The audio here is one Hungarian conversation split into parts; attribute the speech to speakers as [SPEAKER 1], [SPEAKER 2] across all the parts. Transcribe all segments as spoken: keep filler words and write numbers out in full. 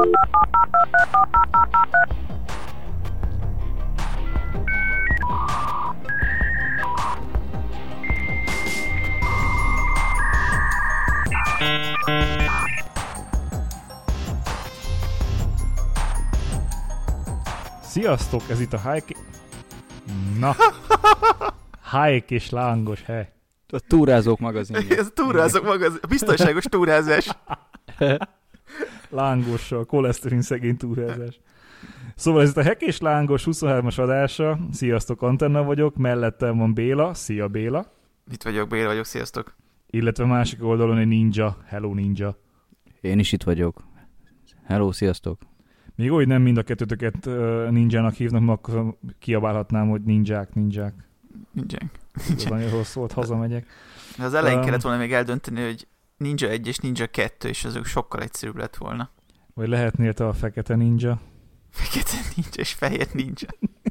[SPEAKER 1] Sziasztok, ez itt a Hike... Na! Hike és lángos hely.
[SPEAKER 2] A túrázók magazinja.
[SPEAKER 3] Ez a túrázók magazin. A biztonságos túrázás.
[SPEAKER 1] Lángossal, koleszterin szegény túrázás. Szóval ez itt a Hek és Lángos huszonhármas adása. Sziasztok, Antenna vagyok, mellettem van Béla. Szia Béla.
[SPEAKER 3] Itt vagyok, Béla vagyok, sziasztok.
[SPEAKER 1] Illetve másik oldalon egy Ninja. Hello Ninja.
[SPEAKER 2] Én is itt vagyok. Hello, sziasztok.
[SPEAKER 1] Még úgy nem mind a kettőtöket uh, ninjának hívnak, mert akkor kiabálhatnám, hogy ninják, ninják.
[SPEAKER 3] Ninják.
[SPEAKER 1] Ez nagyon rossz volt, hazamegyek.
[SPEAKER 3] De az elején
[SPEAKER 1] um,
[SPEAKER 3] kellett volna még eldönteni, hogy Ninja egy és Ninja kettő, és azok sokkal egyszerűbb lett volna.
[SPEAKER 1] Vagy lehetnél te a fekete ninja.
[SPEAKER 3] Fekete ninja és fehér ninja.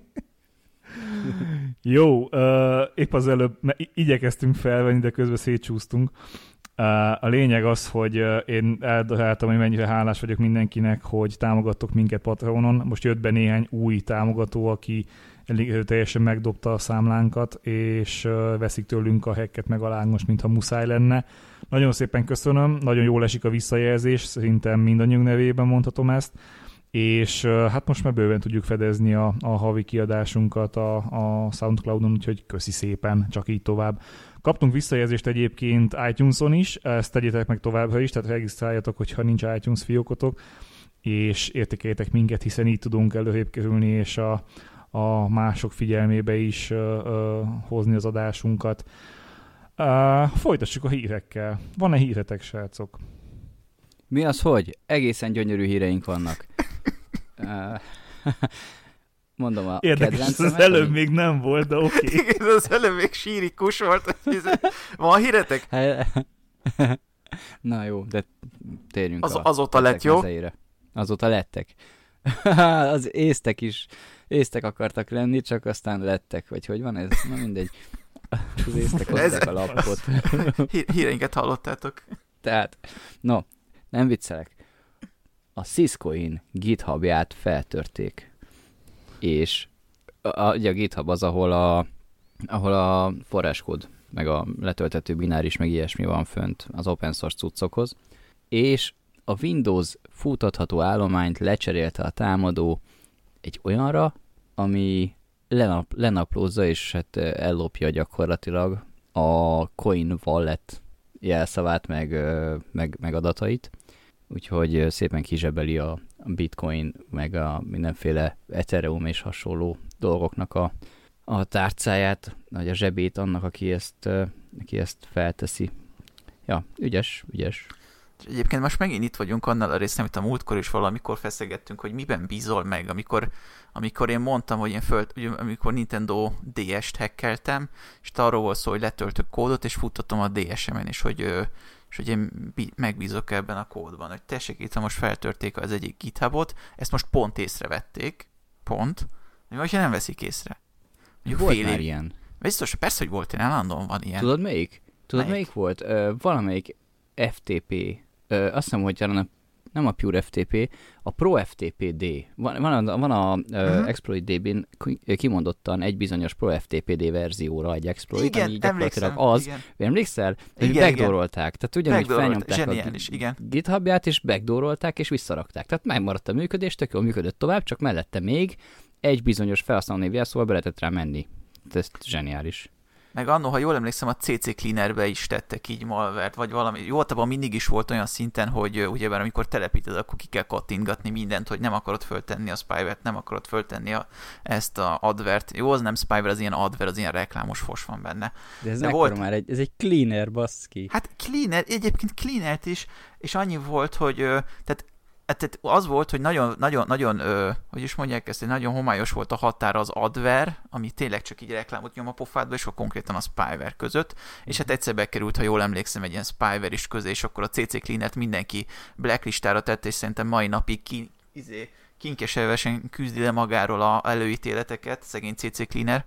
[SPEAKER 1] Jó, uh, épp az előbb igyekeztünk felvenni, de közben szétcsúsztunk. Uh, a lényeg az, hogy uh, én eldobáltam, hogy mennyire hálás vagyok mindenkinek, hogy támogattok minket Patreonon. Most jött be néhány új támogató, aki elég teljesen megdobta a számlánkat, és uh, veszik tőlünk a hekket meg a lángos, mintha muszáj lenne. Nagyon szépen köszönöm, nagyon jól esik a visszajelzés, szerintem mindannyiunk nevében mondhatom ezt, és uh, hát most már bőven tudjuk fedezni a, a havi kiadásunkat a, a SoundCloudon, úgyhogy köszi szépen, csak így tovább. Kaptunk visszajelzést egyébként iTunes-on is, ezt tegyétek meg továbbra is, tehát regisztráljatok, hogyha nincs iTunes fiókotok, és értékeljétek minket, hiszen így tudunk előrébb kerülni, és a, a mások figyelmébe is uh, uh, hozni az adásunkat. Uh, folytassuk a hírekkel. Van-e híretek, srácok?
[SPEAKER 2] Mi az, hogy? Egészen gyönyörű híreink vannak. Uh, mondom a
[SPEAKER 1] érdekes, az előbb még nem volt, de oké. Okay.
[SPEAKER 3] Igen, az előbb még sírikus volt. Van híretek?
[SPEAKER 2] Na jó, de térjünk
[SPEAKER 3] az,
[SPEAKER 2] a
[SPEAKER 3] azóta lett jó?
[SPEAKER 2] Mezeire. Azóta lettek. Az észtek is, észtek akartak lenni, csak aztán lettek, vagy hogy van ez? Na mindegy. Az észtek hozták a lapot.
[SPEAKER 3] Hí- híreinket hallottátok.
[SPEAKER 2] Tehát, no, nem viccelek. A Syscoin GitHubját feltörték. És a, a, a GitHub az, ahol a, ahol a forráskód, meg a letöltető bináris, meg ilyesmi van fönt az open source cuccokhoz. És a Windows futatható állományt lecserélte a támadó egy olyanra, ami lenap, lenaplózza, és hát ellopja gyakorlatilag a Coin Wallet jelszavát, meg, meg, meg adatait. Úgyhogy szépen kizsebeli a Bitcoin, meg a mindenféle Ethereum és hasonló dolgoknak a, a tárcáját, vagy a zsebét annak, aki ezt, aki ezt felteszi. Ja, ügyes, ügyes.
[SPEAKER 3] Egyébként most megint itt vagyunk annál a részen, amit a múltkor is valamikor feszegettünk, hogy miben bízol meg, amikor, amikor én mondtam, hogy én föl, amikor Nintendo dé est hackeltem, és arról volt szó, hogy letöltök kódot, és futtatom a dé es-emen, és hogy, és hogy én megbízok ebben a kódban, hogy tessék, itt most feltörték az egyik GitHubot, ezt most pont észrevették, pont, vagy nem veszik észre.
[SPEAKER 2] Mondjuk volt már év... ilyen.
[SPEAKER 3] Biztos, persze, hogy volt, én állandóan van ilyen.
[SPEAKER 2] Tudod melyik? Tudod melyik, melyik volt? Uh, valamelyik ef té pé. Uh, azt hiszem, hogy talán a, nem a Pure ef té pé, a Pro ef té pé dé. Van, van a, van a uh, uh-huh. Exploit dé bén kimondottan egy bizonyos Pro ef té pé dé verzióra egy exploit,
[SPEAKER 3] igen,
[SPEAKER 2] ami gyakorlatilag
[SPEAKER 3] emlékszem,
[SPEAKER 2] az,
[SPEAKER 3] igen.
[SPEAKER 2] Emlékszel? Hogy backdoorolták. Tehát ugyanúgy felnyomták
[SPEAKER 3] zseniális,
[SPEAKER 2] a
[SPEAKER 3] igen.
[SPEAKER 2] GitHubját, és backdoorolták, és visszarakták. Tehát megmaradt a működés, tök jól működött tovább, csak mellette még egy bizonyos felhasználó név, szóval be lehetett rá menni. Ez zseniális.
[SPEAKER 3] Meg annó, ha jól emlékszem, a cé cé Cleanerbe is tettek így malvert, vagy valami. Jó, abban mindig is volt olyan szinten, hogy ugyebár amikor telepíted, akkor ki kell kattintgatni mindent, hogy nem akarod föltenni a spyware-t, nem akarod föltenni a, ezt a advert. Jó, az nem spyware, az ilyen adver, az ilyen reklámos fos van benne.
[SPEAKER 2] De ez De volt... már egy, ez egy cleaner, baszki.
[SPEAKER 3] Hát cleaner, egyébként cleanert is, és annyi volt, hogy tehát Tehát az volt, hogy nagyon, nagyon, nagyon, ö, hogy is mondják ezt, hogy nagyon homályos volt a határ az adware, ami tényleg csak így reklámot nyom a pofádba, és akkor konkrétan a spyware között, és hát egyszer bekerült, ha jól emlékszem, egy ilyen spyware is közé, és akkor a cé cé Cleanert mindenki blacklistára tette, és szerintem mai napig ki, izé, kinkeselvesen küzdi le magáról a előítéleteket, szegény cé cé Cleaner.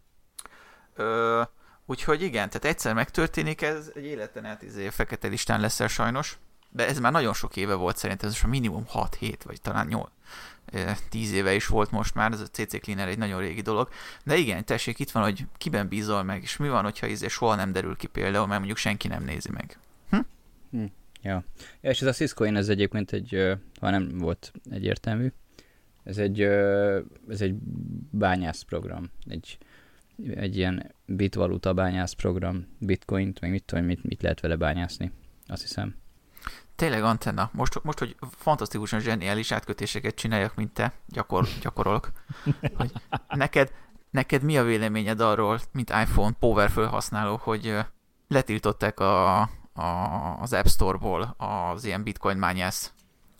[SPEAKER 3] Ö, úgyhogy igen, tehát egyszer megtörténik, ez egy életen át izé, fekete listán leszel sajnos. de ez már nagyon sok éve volt szerintem, ez most a minimum hat hét, vagy talán nyolc, tíz éve is volt most már, ez a cé cé Cleaner egy nagyon régi dolog. De igen, tessék, itt van, hogy kiben bízol meg, és mi van, hogyha ez soha nem derül ki például, mert mondjuk senki nem nézi meg. Hm?
[SPEAKER 2] Hm. Ja. ja, és ez a Cisco-in, ez egyébként egy, ha nem volt egyértelmű, ez egy, ez egy bányászprogram, egy, egy ilyen bitvaluta bányászprogram, bitcoint, meg mit tudom, mit, mit lehet vele bányászni, azt hiszem.
[SPEAKER 3] Tényleg, Antenna, most, most hogy fantasztikusan zseniális átkötéseket csináljak, mint te, gyakor, gyakorolok, hogy neked, neked mi a véleményed arról, mint iPhone Power felhasználó, hogy letiltották a, a, az App Store-ból az ilyen bitcoin mányász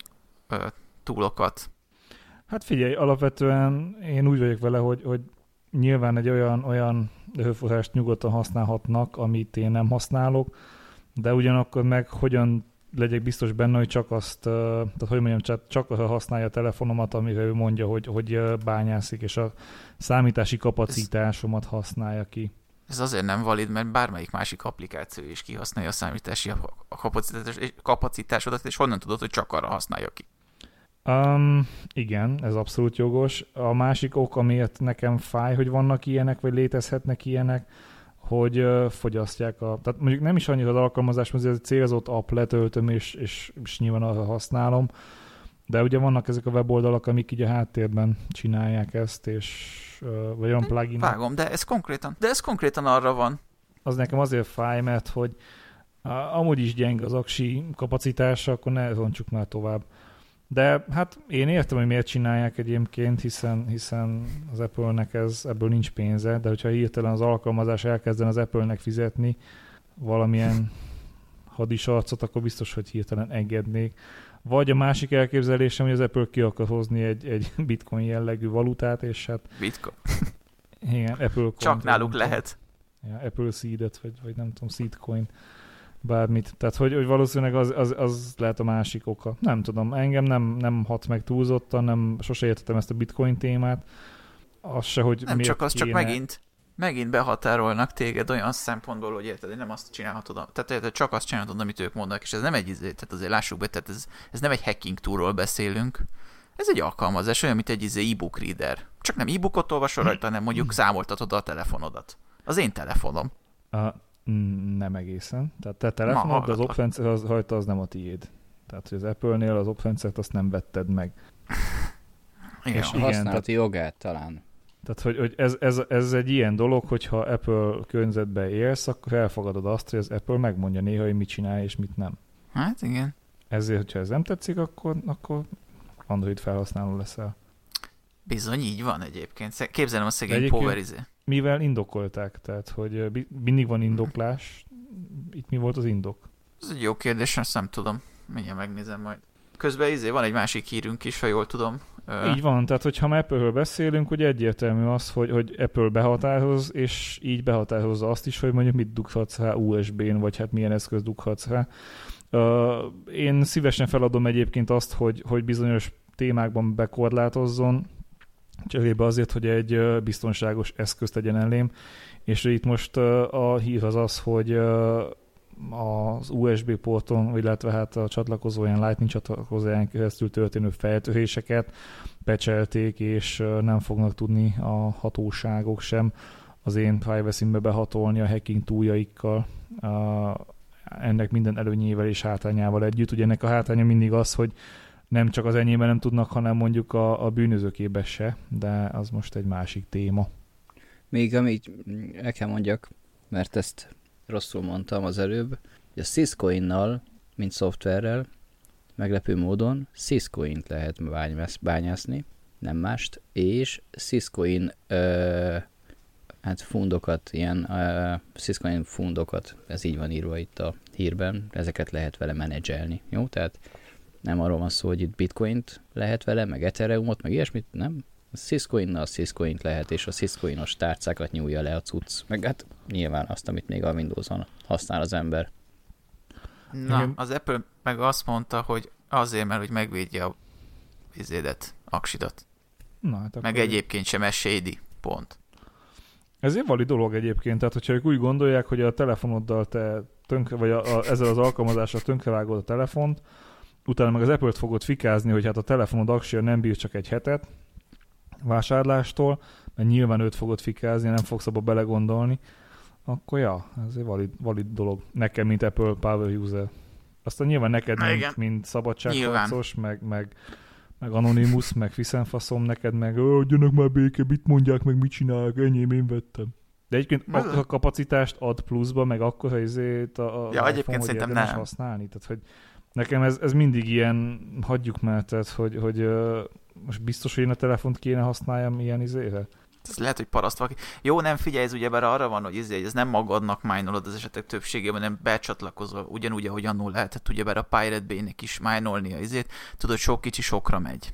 [SPEAKER 3] túlokat?
[SPEAKER 1] Hát figyelj, alapvetően én úgy vagyok vele, hogy, hogy nyilván egy olyan, olyan erőforrást nyugodtan használhatnak, amit én nem használok, de ugyanakkor meg hogyan legyek biztos benne, hogy csak azt, tehát hogy mondjam, csak, csak használja a telefonomat, amire ő mondja, hogy, hogy bányászik, és a számítási kapacitásomat használja ki.
[SPEAKER 3] Ez azért nem valid, mert bármelyik másik applikáció is kihasználja a számítási kapacitásodat, és honnan tudod, hogy csak arra használja ki?
[SPEAKER 1] Um, igen, ez abszolút jogos. A másik ok, amiért nekem fáj, hogy vannak ilyenek, vagy létezhetnek ilyenek, hogy uh, fogyasztják a... Tehát mondjuk nem is annyira az alkalmazás, mert ez egy célzott app, letöltöm, és, és, és nyilván arra használom, de ugye vannak ezek a weboldalak, amik így a háttérben csinálják ezt, és uh, vagy olyan plugin.
[SPEAKER 3] Vágom, de ez konkrétan, de ez konkrétan arra van.
[SPEAKER 1] Az nekem azért fáj, mert hogy uh, amúgy is gyenge az aksi kapacitása, akkor ne rontsuk már tovább. De hát én értem, hogy miért csinálják egyébként, hiszen, hiszen az Apple-nek ez, ebből nincs pénze, de hogyha hirtelen az alkalmazás elkezden az Apple-nek fizetni valamilyen hadisarcot, akkor biztos, hogy hirtelen engednék. Vagy a másik elképzelésem, hogy az Apple ki akar hozni egy, egy bitcoin jellegű valutát, és hát...
[SPEAKER 3] Bitcoin.
[SPEAKER 1] Igen, Apple
[SPEAKER 3] Csak náluk lehet.
[SPEAKER 1] Ja, Apple Seed-et, vagy, vagy nem tudom, Seedcoin. Bármit. Tehát, hogy, hogy valószínűleg az, az, az lehet a másik oka. Nem tudom, engem nem, nem hat meg túlzottan, nem, sose értettem ezt a bitcoin témát. Az se, hogy
[SPEAKER 3] nem csak az, kéne. Csak megint, megint behatárolnak téged olyan szempontból, hogy érted, hogy nem azt csinálhatod, tehát érted, csak azt csinálhatod, amit ők mondanak, és ez nem egy, tehát azért lássuk be, tehát ez, ez nem egy hacking túról beszélünk, ez egy alkalmazás, olyan, mint egy e-book reader. Csak nem e-bookot olvasol rajta, hanem mondjuk számoltatod a telefonodat. Az én telefonom.
[SPEAKER 1] A Nem egészen. Tehát te telefonod, de az oprendszer az, rajta az nem a tiéd. Tehát, hogy az Apple-nél az oprendszert azt nem vetted meg.
[SPEAKER 2] Igen, és a használati jogát talán.
[SPEAKER 1] Tehát, hogy, hogy ez, ez, ez egy ilyen dolog, hogyha Apple környezetben élsz, akkor elfogadod azt, hogy az Apple megmondja néha, hogy mit csinál és mit nem.
[SPEAKER 3] Hát igen.
[SPEAKER 1] Ezért, hogyha ez nem tetszik, akkor, akkor Android felhasználó leszel.
[SPEAKER 3] Bizony, így van egyébként. Képzelem a szegény powerizé.
[SPEAKER 1] Mivel indokolták? Tehát, hogy mindig van indoklás. Itt mi volt az indok?
[SPEAKER 3] Ez egy jó kérdés, ezt nem tudom. Mindjárt megnézem majd. Közben izé van egy másik hírünk is, ha jól tudom.
[SPEAKER 1] Így van, tehát hogyha Apple-ről beszélünk, ugye egyértelmű az, hogy, hogy Apple behatároz, és így behatározza azt is, hogy mondjuk mit dughatsz rá u es bé-n, vagy hát milyen eszköz dughatsz rá. Én szívesen feladom egyébként azt, hogy, hogy bizonyos témákban bekorlátozzon, cserébe azért, hogy egy biztonságos eszközt tegyen elém, és itt most a hír az az, hogy az u es bé porton, illetve hát a csatlakozóján, Lightning csatlakozóján keresztül történő feltöréseket pecselték, és nem fognak tudni a hatóságok sem az én privacy-mbe behatolni a hacking túljaikkal, ennek minden előnyével és hátrányával együtt. Ugye ennek a hátránya mindig az, hogy nem csak az enyémben nem tudnak, hanem mondjuk a, a bűnözőkébe se, de az most egy másik téma.
[SPEAKER 2] Még amit el kell mondjak, mert ezt rosszul mondtam az előbb, hogy a Syscoin-nal, mint szoftverrel, meglepő módon Syscoin-t lehet bányászni, nem mást, és Syscoin ö, hát fundokat, ilyen ö, Syscoin fundokat, ez így van írva itt a hírben, ezeket lehet vele menedzselni, jó? Tehát nem arról van szó, hogy itt bitcoint lehet vele, meg ethereumot, meg ilyesmit, nem. A Syscoinnal a Syscoint lehet, és a Syscoinos tárcákat nyúlja le a cucc. Meg hát nyilván azt, amit még a Windows-on használ az ember.
[SPEAKER 3] Na, igen. Az Apple meg azt mondta, hogy azért, mert hogy megvédje a vizédet, aksidat. Na, hát meg egyébként sem ez shady, pont.
[SPEAKER 1] Ez egy valid dolog egyébként, tehát hogyha ők úgy gondolják, hogy a telefonoddal te tönkre, vagy a, a, ezzel az alkalmazással tönkrevágod a telefont, utána meg az Apple-t fogod fikázni, hogy hát a telefonod aksia nem bír csak egy hetet vásárlástól, mert nyilván őt fogod fikázni, nem fogsz abba belegondolni, akkor ja, ez egy valid, valid dolog. Nekem, mint Apple Power User. Aztán nyilván neked, mint,
[SPEAKER 3] igen.
[SPEAKER 1] mint szabadságharcos, meg, meg, meg Anonymous, meg fiszenfaszom, neked meg adjanak már béke, mit mondják, meg mit csinálják, enyém, én vettem. De egyébként akkor a kapacitást ad pluszba, meg akkor ezért a, a
[SPEAKER 3] ja, egyébként szerintem nem.
[SPEAKER 1] használni. Tehát, hogy nekem ez, ez mindig ilyen, hagyjuk már, tehát, hogy, hogy uh, most biztos, hogy én a telefont kéne használjam ilyen izére.
[SPEAKER 3] Ez lehet, hogy paraszt valaki. Jó, nem figyelj, ez ugyebár arra van, hogy izé, ez nem magadnak májnolod az esetek többségében, nem becsatlakozva, ugyanúgy, ahogy annól lehetett ugyebár a Pirate Bay-nek is májnolnia izét. Tudod, sok kicsi sokra megy.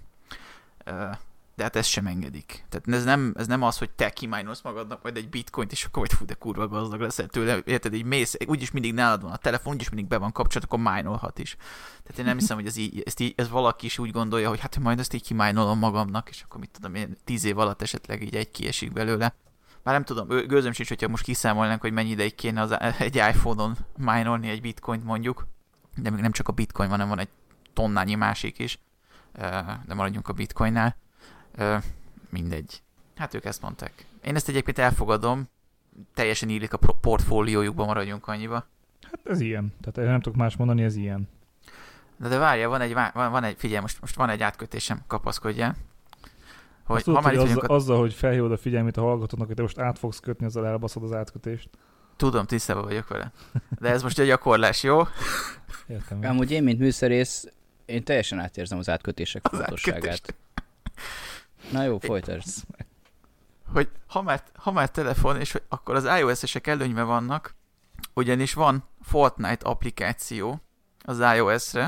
[SPEAKER 3] De hát ezt sem engedik. Tehát ez nem, ez nem az, hogy te kimájnolsz magadnak majd egy bitcoint, és akkor vagy fú, de kurva gazdag leszel tőle. Érted, így mész, úgyis mindig nálad van a telefon, úgyis mindig be van kapcsolat, akkor májnolhat is. Tehát én nem hiszem, hogy ez, így, ezt így, ez valaki is úgy gondolja, hogy hát majd ezt így kimájnolom magamnak, és akkor mit tudom én, tíz év alatt esetleg így egy kiesik belőle. Már nem tudom, gőzöm sincs, hogyha most kiszámolnánk, hogy mennyi ideig kéne az, egy iPhone-on májnolni egy bitcoint mondjuk. De még nem csak a bitcoin van, hanem van egy tonnányi másik is. De maradjunk a bitcoinnál. Ö, mindegy. Hát ők ezt mondták. Én ezt egyébként elfogadom, teljesen illik a portfóliójukba, maradjunk annyiba.
[SPEAKER 1] Hát ez ilyen. Tehát nem tudok más mondani, ez ilyen.
[SPEAKER 3] De, de várja, van egy, van, van egy, figyelj, most, most van egy átkötésem, kapaszkodjál.
[SPEAKER 1] Hogy, Azt tudod, hogy azzal, a... azzal, hogy felhívod a figyelmét a hallgatónak, hogy te most át fogsz kötni, azzal elbaszod az átkötést.
[SPEAKER 3] Tudom, tisztában vagyok vele. De ez most egy gyakorlás, jó?
[SPEAKER 2] Értem. Amúgy én, mint műszerész, én teljesen átérzem az átkötések fontosságát. Na jó, folytasd.
[SPEAKER 3] Hogy ha már, ha már telefon, és hogy akkor az iOS-esek előnyben vannak, ugyanis van Fortnite applikáció az iOS-re,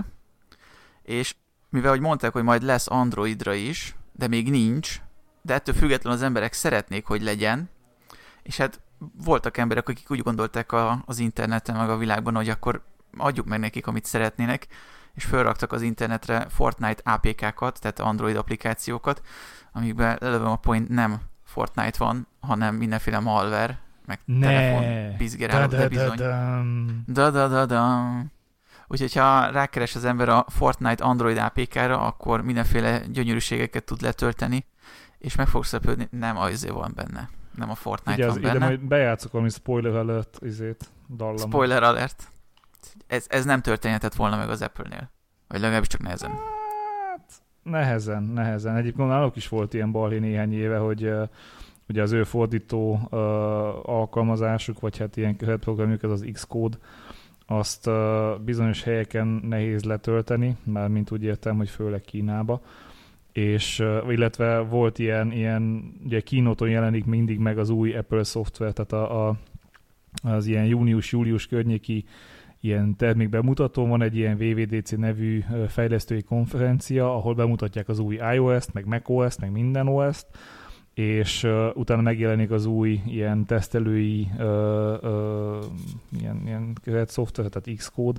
[SPEAKER 3] és mivel, hogy mondták, hogy majd lesz Androidra is, de még nincs, de ettől függetlenül az emberek szeretnék, hogy legyen, és hát voltak emberek, akik úgy gondolták a, az interneten, meg a világban, hogy akkor adjuk meg nekik, amit szeretnének, és felraktak az internetre Fortnite á pé ká-kat, tehát Android applikációkat, amikben lelövöm a point, nem Fortnite van, hanem mindenféle malware, meg ne. telefon bizgeráló, de bizony. Da-da-da-da. Úgyhogy ha rákeres az ember a Fortnite Android á pé ká-ra, akkor mindenféle gyönyörűségeket tud letölteni, és meg fogsz lepődni, nem azért van benne. Nem a Fortnite Ugye, van benne.
[SPEAKER 1] Ide majd bejátszok valami spoiler alert izét, dallamot.
[SPEAKER 3] Spoiler alert. Ez, ez nem történhetett volna meg az Apple-nél. Vagy legalábbis csak nehezen.
[SPEAKER 1] Hát, nehezen, nehezen. Egyébként náluk is volt ilyen balhé néhány éve, hogy uh, ugye az ő fordító uh, alkalmazásuk, vagy hát ilyen követprogramjuk, ez az Xcode, azt uh, bizonyos helyeken nehéz letölteni, már mint úgy értem, hogy főleg Kínába. És, uh, illetve volt ilyen, ilyen ugye Keynote-on jelenik mindig meg az új Apple szoftver, tehát a, a, az ilyen június-július környéki ilyen termék bemutató, van egy ilyen dupla vé dé cé nevű fejlesztői konferencia, ahol bemutatják az új iOS-t, meg macOS-t, meg minden o es-t, és uh, utána megjelenik az új ilyen tesztelői uh, uh, ilyen, ilyen szoftver, tehát Xcode,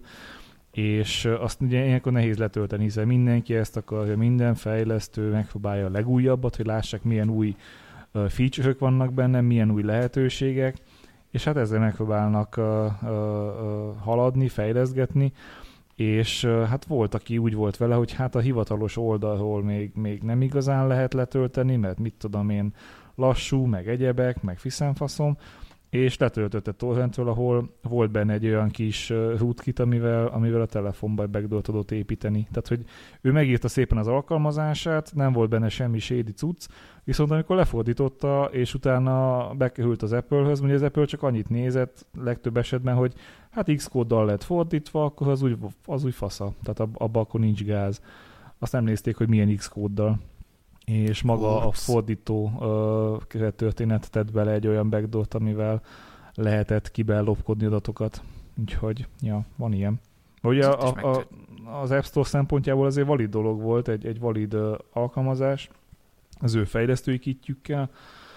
[SPEAKER 1] és uh, azt ugye ilyenkor nehéz letölteni, hiszen mindenki ezt akarja, minden fejlesztő megpróbálja a legújabbat, hogy lássák, milyen új uh, feature-ök vannak benne, milyen új lehetőségek, és hát ezzel megpróbálnak uh, uh, uh, haladni, fejleszgetni, és uh, hát volt, aki úgy volt vele, hogy hát a hivatalos oldalról még, még nem igazán lehet letölteni, mert mit tudom én, lassú, meg egyebek, meg fiszenfaszom, és letöltötte torrentről, ahol volt benne egy olyan kis uh, rootkit, amivel, amivel a telefonba egy backdoor tudott építeni. Tehát, hogy ő megírta szépen az alkalmazását, nem volt benne semmi shady cucc, viszont amikor lefordította, és utána bekerült az Apple-höz, ugye az Apple csak annyit nézett legtöbb esetben, hogy hát Xcode-dal lett fordítva, akkor az úgy, az úgy fasza. Tehát ab, abban akkor nincs gáz. Azt nem nézték, hogy milyen Xcode-dal. És maga Ups. a fordító uh, történet tett bele egy olyan backdoort, amivel lehetett kibellopkodni adatokat. Úgyhogy, ja, van ilyen. Ugye a, a, az App Store szempontjából azért valid dolog volt, egy, egy valid uh, alkalmazás az ő fejlesztői kitjükkel.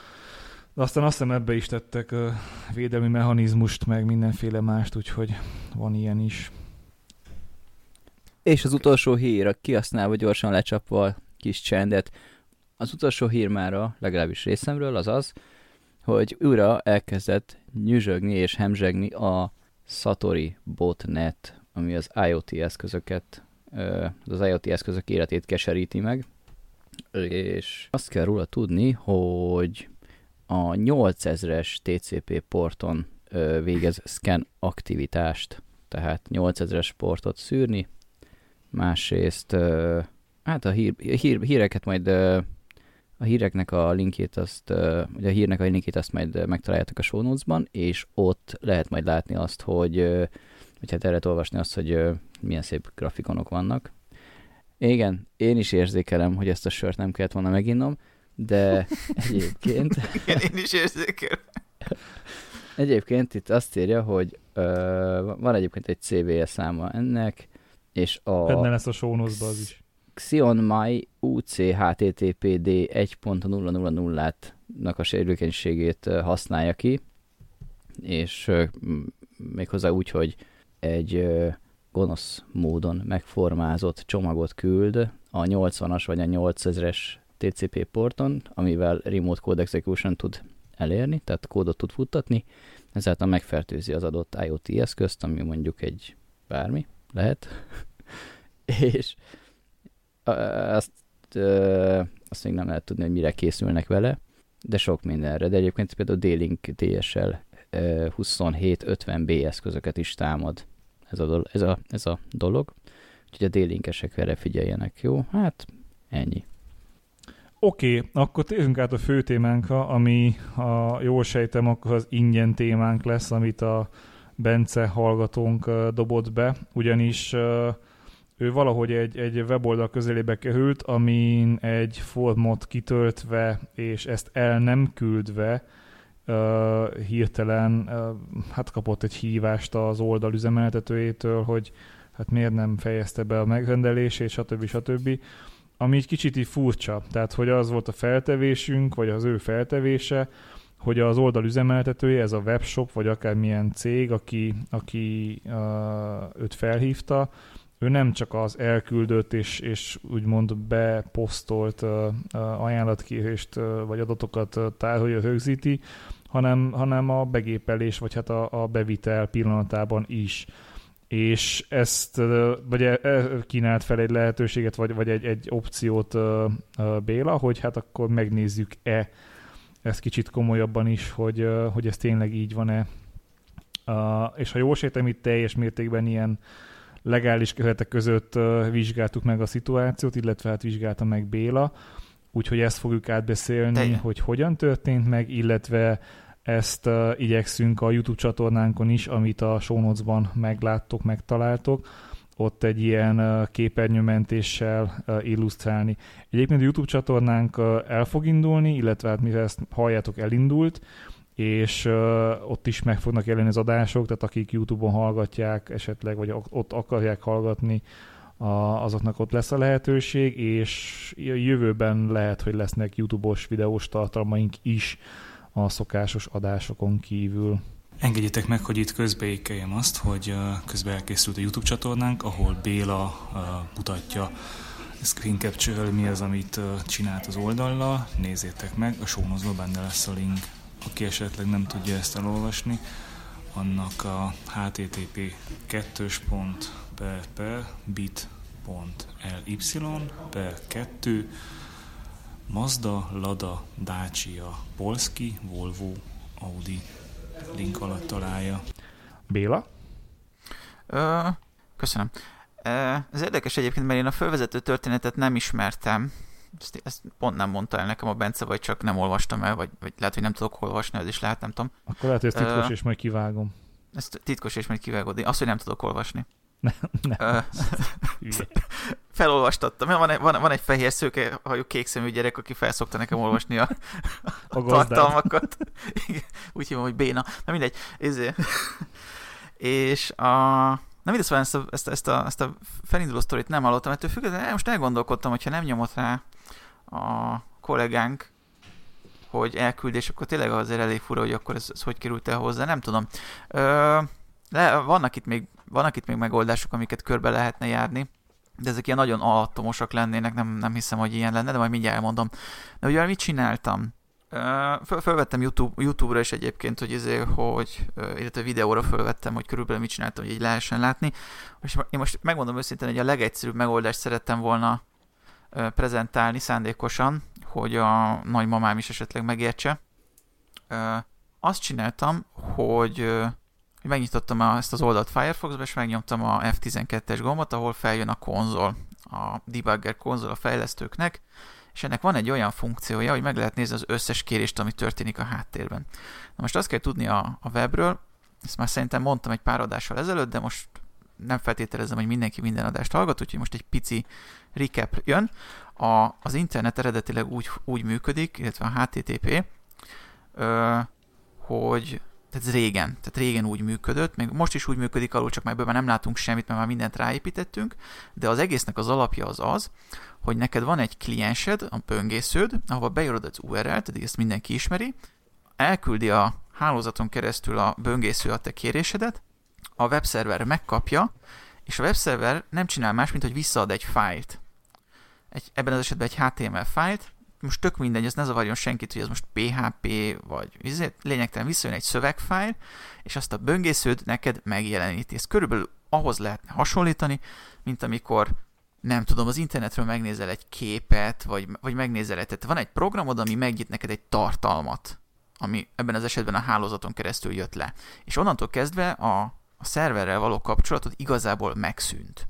[SPEAKER 1] De aztán azt hiszem ebbe is tettek uh, védelmi mechanizmust, meg mindenféle mást, úgyhogy van ilyen is.
[SPEAKER 2] És az utolsó hír, kihasználva gyorsan lecsapva kis csendet. Az utolsó hír mára, legalábbis részemről, az az, hogy újra elkezdett nyüzsögni és hemzsegni a Satori botnet, ami az IoT eszközöket, az IoT eszközök életét keseríti meg, és azt kell róla tudni, hogy a nyolcezres té cé pé porton végez scan aktivitást, tehát nyolcezres portot szűrni, másrészt hát a hír, hír, híreket majd a híreknek a linkjét azt, vagy a hírnek a linkjét azt majd megtaláljátok a show notes-ban, és ott lehet majd látni azt, hogy, hogy hát el lehet olvasni azt, hogy milyen szép grafikonok vannak. Igen, én is érzékelem, hogy ezt a sört nem kellett volna meginnom, de egyébként...
[SPEAKER 3] Igen, én is érzékelem.
[SPEAKER 2] Egyébként itt azt írja, hogy ö, van egyébként egy cé vé es száma ennek, és a...
[SPEAKER 1] Benne lesz a show notes-ba az is.
[SPEAKER 2] Xionmai u cé há té té pé dé egy pont nulla nulla nulla-nak a sérülékenységét használja ki, és méghozzá úgy, hogy egy gonosz módon megformázott csomagot küld a nyolcvanas vagy a nyolcezres té cé pé porton, amivel Remote Code Execution tud elérni, tehát kódot tud futtatni, ezáltal megfertőzi az adott IoT eszközt, ami mondjuk egy bármi lehet, és azt, azt még nem lehet tudni, hogy mire készülnek vele, de sok mindenre, de egyébként például D-Link dé es el huszonhét ötven bé eszközöket is támad ez a, do- ez a, ez a dolog, úgyhogy a D-Linkesek erre figyeljenek, jó? Hát ennyi.
[SPEAKER 1] Oké, okay, akkor térjünk át a fő témánkra, ami, ha jól sejtem, akkor az ingyen témánk lesz, amit a Bence hallgatónk dobott be, ugyanis ő valahogy egy, egy weboldal közelébe került, amin egy formot kitöltve, és ezt el nem küldve, uh, hirtelen uh, hát kapott egy hívást az oldal üzemeltetőjétől, hogy hát miért nem fejezte be a megrendelését, stb. stb. Ami egy kicsit így furcsa. Tehát, hogy az volt a feltevésünk, vagy az ő feltevése, hogy az oldal üzemeltetője, ez a webshop, vagy akármilyen cég, aki, aki uh, őt felhívta, ő nem csak az elküldött és, és úgymond beposztolt uh, uh, ajánlatkérést uh, vagy adatokat uh, tárolja, rögzíti, hanem, hanem a begépelés vagy hát a, a bevitel pillanatában is. És ezt uh, vagy e, e, kínált fel egy lehetőséget, vagy, vagy egy, egy opciót uh, uh, Béla, hogy hát akkor megnézzük-e ezt kicsit komolyabban is, hogy, uh, hogy ez tényleg így van-e. Uh, és ha jól sejtem, itt teljes mértékben ilyen legális keretek között uh, vizsgáltuk meg a szituációt, illetve hát vizsgálta meg Béla, úgyhogy ezt fogjuk átbeszélni, De... hogy hogyan történt meg, illetve ezt uh, igyekszünk a YouTube csatornánkon is, amit a show notes-ban megláttok, megtaláltok, ott egy ilyen uh, képernyőmentéssel uh, illusztrálni. Egyébként a YouTube csatornánk uh, el fog indulni, illetve hát mivel ezt halljátok, elindult, és uh, ott is meg fognak jelenni az adások, tehát akik YouTube-on hallgatják esetleg, vagy ott akarják hallgatni, a, azoknak ott lesz a lehetőség, és jövőben lehet, hogy lesznek YouTube-os videós tartalmaink is a szokásos adásokon kívül.
[SPEAKER 4] Engedjétek meg, hogy itt közbeékeljem azt, hogy közben elkészült a YouTube csatornánk, ahol Béla mutatja screen capture-rel, mi az, amit csinált az oldallal. Nézzétek meg, a show notes-ban benne lesz a link. Aki esetleg nem tudja ezt elolvasni, annak a http kettős pont per per bit pont ly per kettő Mazda, Lada, Dacia, Polski, Volvo, Audi link alatt találja.
[SPEAKER 1] Béla?
[SPEAKER 3] Ö, köszönöm. Ez érdekes egyébként, mert én a fölvezető történetet nem ismertem. Ezt, ezt pont nem mondta el nekem a Bence, vagy csak nem olvastam el, vagy, vagy lehet, hogy nem tudok olvasni, ez is lehet, nem tudom.
[SPEAKER 1] Akkor lehet, hogy ez titkos, uh, és majd kivágom.
[SPEAKER 3] Ez titkos, és majd kivágod. Azt, hogy nem tudok olvasni.
[SPEAKER 1] Nem, nem.
[SPEAKER 3] Uh, felolvastattam. Van, van, van egy fehér szőke hajú kékszemű gyerek, aki felszokta nekem olvasni a, a, a tartalmakat. Úgy hívom, hogy Béna. Na mindegy. Ezért. És a... Na mindegy, szóval ezt a, ezt, a, ezt, a, ezt a felinduló sztorit nem hallottam, ettől függetlenül most elgondolkodtam, hogyha nem nyomott rá a kollégánk, hogy elküldés, akkor tényleg azért elég fura, hogy akkor ez, ez hogy került el hozzá, nem tudom. Ö, le, vannak, itt még, vannak itt még megoldások, amiket körbe lehetne járni, de ezek ilyen nagyon alattomosak lennének, nem, nem hiszem, hogy ilyen lenne, de majd mindjárt elmondom. De ugye mit csináltam? Föl, fölvettem YouTube, YouTube-ra is egyébként, hogy, ezért, hogy illetve videóra fölvettem, hogy körülbelül mit csináltam, hogy így lehessen látni. És én most megmondom őszintén, hogy a legegyszerűbb megoldást szerettem volna prezentálni szándékosan, hogy a nagymamám is esetleg megértse. Azt csináltam, hogy, hogy megnyitottam ezt az oldalt Firefoxba, és megnyomtam a F tizenkettes gombot, ahol feljön a konzol, a debugger konzol a fejlesztőknek, és ennek van egy olyan funkciója, hogy meg lehet nézni az összes kérést, ami történik a háttérben. Na most azt kell tudni a, a webről, ezt már szerintem mondtam egy pár adással ezelőtt, de most nem feltételezem, hogy mindenki minden adást hallgat, úgyhogy most egy pici recap jön. A, az internet eredetileg úgy, úgy működik, illetve a há té té pé, ö, hogy tehát ez régen, tehát régen úgy működött, még most is úgy működik alul, csak már ebből már nem látunk semmit, mert már mindent ráépítettünk, de az egésznek az alapja az az, hogy neked van egy kliensed, a böngésződ, ahova beírod az u er el-t, tehát ezt mindenki ismeri, elküldi a hálózaton keresztül a böngésző a te kérésedet, a webszerver megkapja, és a webszerver nem csinál más, mint hogy visszaad egy fájlt. Egy, ebben az esetben egy há té em el fájlt, most tök mindegy, ez ne zavarjon senkit, hogy ez most pé há pé, vagy lényegtelen visszajön egy szövegfájl, és azt a böngésződ neked megjeleníti. Ez körülbelül ahhoz lehetne hasonlítani, mint amikor, nem tudom, az internetről megnézel egy képet, vagy, vagy megnézel egy, tehát van egy programod, ami megnyit neked egy tartalmat, ami ebben az esetben a hálózaton keresztül jött le. És onnantól kezdve a, a szerverrel való kapcsolatod igazából megszűnt.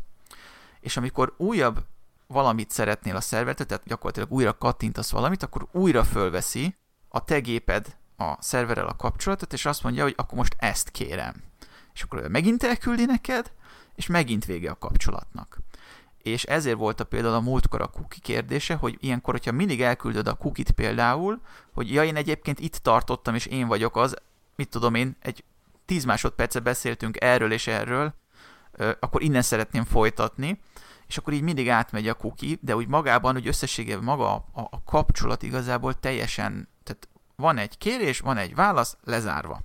[SPEAKER 3] És amikor újabb valamit szeretnél a szervertől, tehát gyakorlatilag újra kattintasz valamit, akkor újra fölveszi a te géped a szerverrel a kapcsolatot, és azt mondja, hogy akkor most ezt kérem. És akkor megint elküldi neked, és megint vége a kapcsolatnak. És ezért volt a például a múltkor a cookie kérdése, hogy ilyenkor, hogyha mindig elküldöd a cookie-t például, hogy ja, én egyébként itt tartottam, és én vagyok az, mit tudom én, egy tíz másodperce beszéltünk erről és erről, akkor innen szeretném folytatni, és akkor így mindig átmegy a cookie, de úgy magában, hogy összességében maga a, a, a kapcsolat igazából teljesen, tehát van egy kérés, van egy válasz, lezárva.